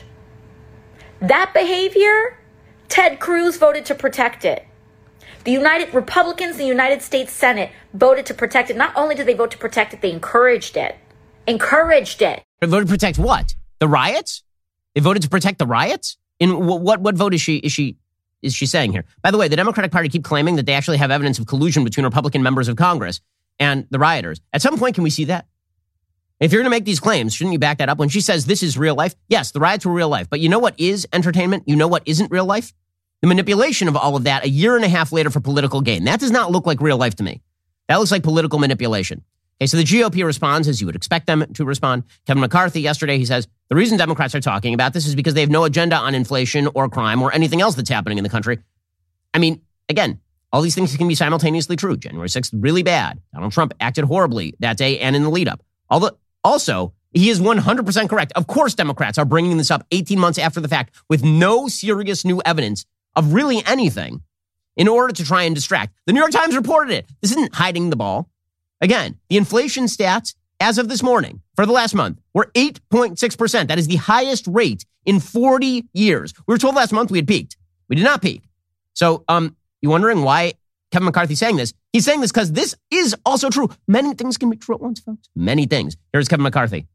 That behavior, Ted Cruz voted to protect it. The United Republicans, the United States Senate voted to protect it. Not only did they vote to protect it, they encouraged it. Encouraged it. They voted to protect what? The riots? They voted to protect the riots? In what what, what vote is she is she is she saying here? By the way, the Democratic Party keep claiming that they actually have evidence of collusion between Republican members of Congress and the rioters. At some point, can we see that? If you're going to make these claims, shouldn't you back that up? When she says this is real life, yes, the riots were real life. But you know what is entertainment? You know what isn't real life? The manipulation of all of that a year and a half later for political gain. That does not look like real life to me. That looks like political manipulation. Okay, so the G O P responds as you would expect them to respond. Kevin McCarthy yesterday, he says, the reason Democrats are talking about this is because they have no agenda on inflation or crime or anything else that's happening in the country. I mean, again, all these things can be simultaneously true. January sixth, really bad. Donald Trump acted horribly that day and in the lead up. Although, also, he is one hundred percent correct. Of course, Democrats are bringing this up eighteen months after the fact with no serious new evidence of really anything in order to try and distract. The New York Times reported it. This isn't hiding the ball. Again, the inflation stats as of this morning for the last month were eight point six percent. That is the highest rate in forty years. We were told last month we had peaked. We did not peak. So, um, you're wondering why Kevin McCarthy's saying this? He's saying this because this is also true. Many things can be true at once, folks. Many things. Here's Kevin McCarthy.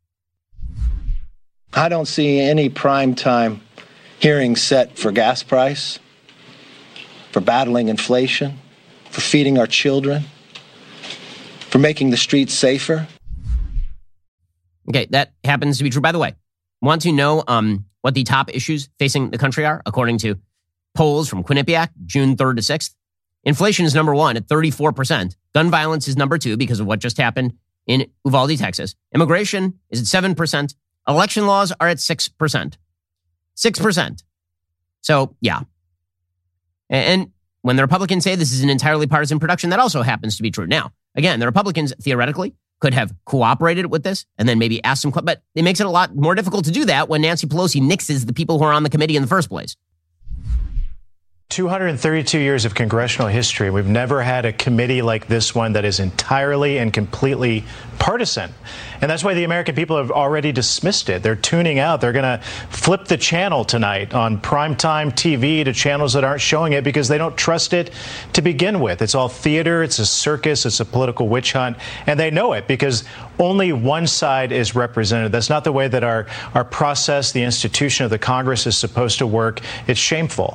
I don't see any primetime hearings set for gas price, for battling inflation, for feeding our children, for making the streets safer. Okay, that happens to be true. By the way, want to know um, what the top issues facing the country are, according to polls from Quinnipiac, June third to sixth? Inflation is number one at thirty-four percent. Gun violence is number two because of what just happened in Uvalde, Texas. Immigration is at seven percent. Election laws are at six percent. six percent. So, yeah. And when the Republicans say this is an entirely partisan production, that also happens to be true. Now, again, the Republicans theoretically could have cooperated with this and then maybe asked some, but it makes it a lot more difficult to do that when Nancy Pelosi nixes the people who are on the committee in the first place. two hundred thirty-two years of congressional history. We've never had a committee like this one that is entirely and completely partisan. And that's why the American people have already dismissed it. They're tuning out. They're going to flip the channel tonight on primetime T V to channels that aren't showing it because they don't trust it to begin with. It's all theater. It's a circus. It's a political witch hunt. And they know it because only one side is represented. That's not the way that our, our process, the institution of the Congress is supposed to work. It's shameful.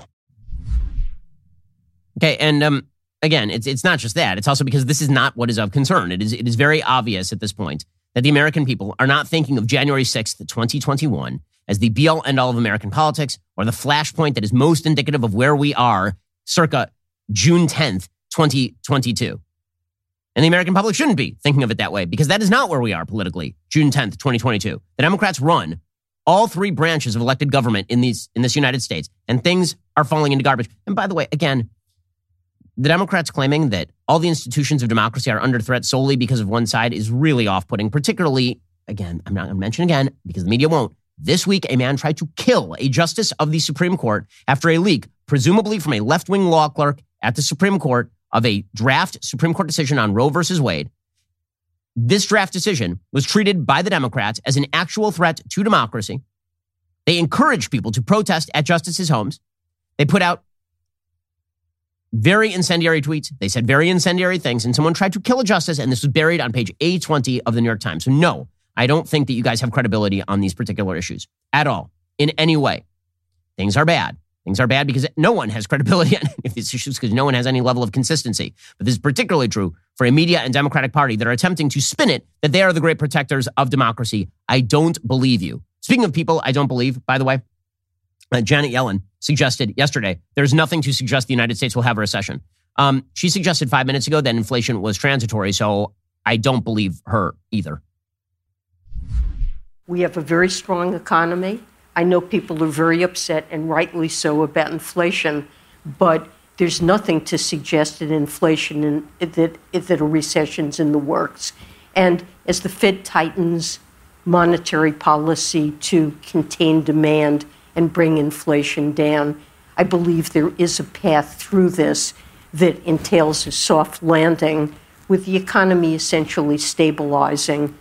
Okay, and um, again, it's it's not just that. It's also because this is not what is of concern. It is it is very obvious at this point that the American people are not thinking of January sixth, twenty twenty-one as the be-all, end-all of American politics or the flashpoint that is most indicative of where we are circa June tenth, twenty twenty-two. And the American public shouldn't be thinking of it that way because that is not where we are politically, June tenth, twenty twenty-two. The Democrats run all three branches of elected government in these in this United States, and things are falling into garbage. And by the way, again, the Democrats claiming that all the institutions of democracy are under threat solely because of one side is really off-putting, particularly, again, I'm not going to mention again because the media won't. This week, a man tried to kill a justice of the Supreme Court after a leak, presumably from a left-wing law clerk at the Supreme Court, of a draft Supreme Court decision on Roe versus Wade. This draft decision was treated by the Democrats as an actual threat to democracy. They encouraged people to protest at justices' homes. They put out very incendiary tweets. They said very incendiary things, and someone tried to kill a justice, and this was buried on page A twenty of the New York Times. So no, I don't think that you guys have credibility on these particular issues at all, in any way. Things are bad. Things are bad because no one has credibility on any of these issues because no one has any level of consistency. But this is particularly true for a media and Democratic Party that are attempting to spin it that they are the great protectors of democracy. I don't believe you. Speaking of people I don't believe, by the way, uh, Janet Yellen suggested yesterday there's nothing to suggest the United States will have a recession. Um, she suggested five minutes ago that inflation was transitory, so I don't believe her either. We have a very strong economy. I know people are very upset, and rightly so, about inflation, but there's nothing to suggest that inflation and that, that a recession's in the works. And as the Fed tightens monetary policy to contain demand and bring inflation down, I believe there is a path through this that entails a soft landing with the economy essentially stabilizing.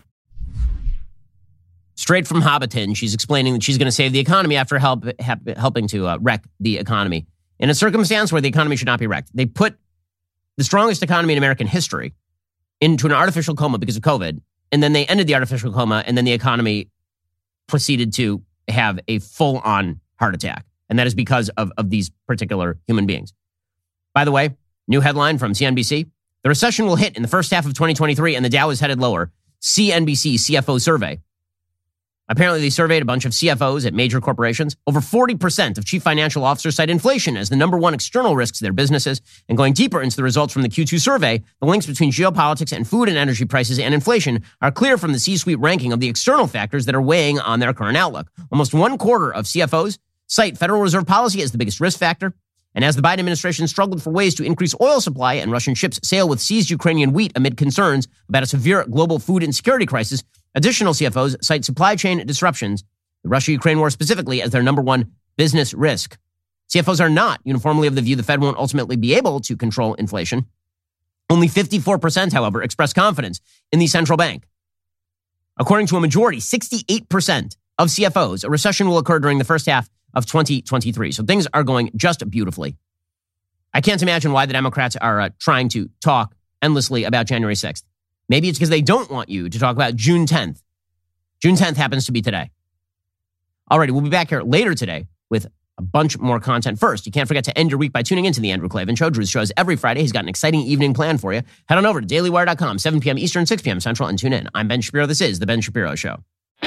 Straight from Hobbiton, she's explaining that she's going to save the economy after help, help, helping to uh, wreck the economy. In a circumstance where the economy should not be wrecked. They put the strongest economy in American history into an artificial coma because of COVID, and then they ended the artificial coma, and then the economy proceeded to have a full-on heart attack. And that is because of, of these particular human beings. By the way, new headline from C N B C. The recession will hit in the first half of twenty twenty-three, and the Dow is headed lower. C N B C C F O survey. Apparently, they surveyed a bunch of C F Os at major corporations. Over forty percent of chief financial officers cite inflation as the number one external risk to their businesses. And going deeper into the results from the Q two survey, the links between geopolitics and food and energy prices and inflation are clear from the C-suite ranking of the external factors that are weighing on their current outlook. Almost one quarter of C F Os cite Federal Reserve policy as the biggest risk factor. And as the Biden administration struggled for ways to increase oil supply and Russian ships sail with seized Ukrainian wheat amid concerns about a severe global food insecurity crisis, additional C F Os cite supply chain disruptions, the Russia-Ukraine war specifically, as their number one business risk. C F Os are not uniformly of the view the Fed won't ultimately be able to control inflation. Only fifty-four percent, however, express confidence in the central bank. According to a majority, sixty-eight percent of C F Os, a recession will occur during the first half of twenty twenty-three. So things are going just beautifully. I can't imagine why the Democrats are uh, trying to talk endlessly about January sixth. Maybe it's because they don't want you to talk about June tenth. June tenth happens to be today. Alrighty, we'll be back here later today with a bunch more content. First, you can't forget to end your week by tuning into The Andrew Klavan Show. Drew's shows every Friday. He's got an exciting evening planned for you. Head on over to daily wire dot com, seven p.m. Eastern, six p.m. Central, and tune in. I'm Ben Shapiro. This is The Ben Shapiro Show.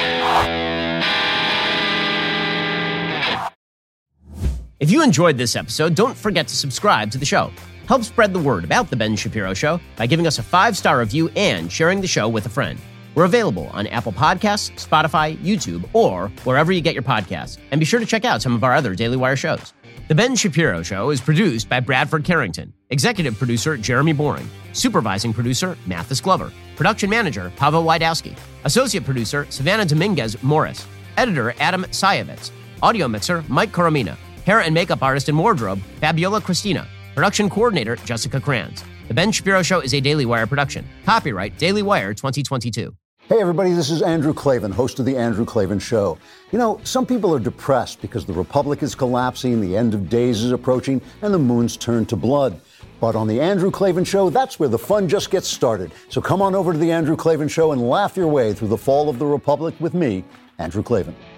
If you enjoyed this episode, don't forget to subscribe to the show. Help spread the word about The Ben Shapiro Show by giving us a five-star review and sharing the show with a friend. We're available on Apple Podcasts, Spotify, YouTube, or wherever you get your podcasts. And be sure to check out some of our other Daily Wire shows. The Ben Shapiro Show is produced by Bradford Carrington, executive producer Jeremy Boring, supervising producer Mathis Glover, production manager Pavel Wydowski, associate producer Savannah Dominguez Morris, editor Adam Sayevitz, audio mixer Mike Coromina, hair and makeup artist and wardrobe Fabiola Cristina, production coordinator Jessica Kranz. The Ben Shapiro Show is a Daily Wire production. Copyright Daily Wire twenty twenty-two. Hey, everybody, this is Andrew Klavan, host of The Andrew Klavan Show. You know, some people are depressed because the Republic is collapsing, the end of days is approaching, and the moon's turned to blood. But on The Andrew Klavan Show, that's where the fun just gets started. So come on over to The Andrew Klavan Show and laugh your way through the fall of the Republic with me, Andrew Klavan.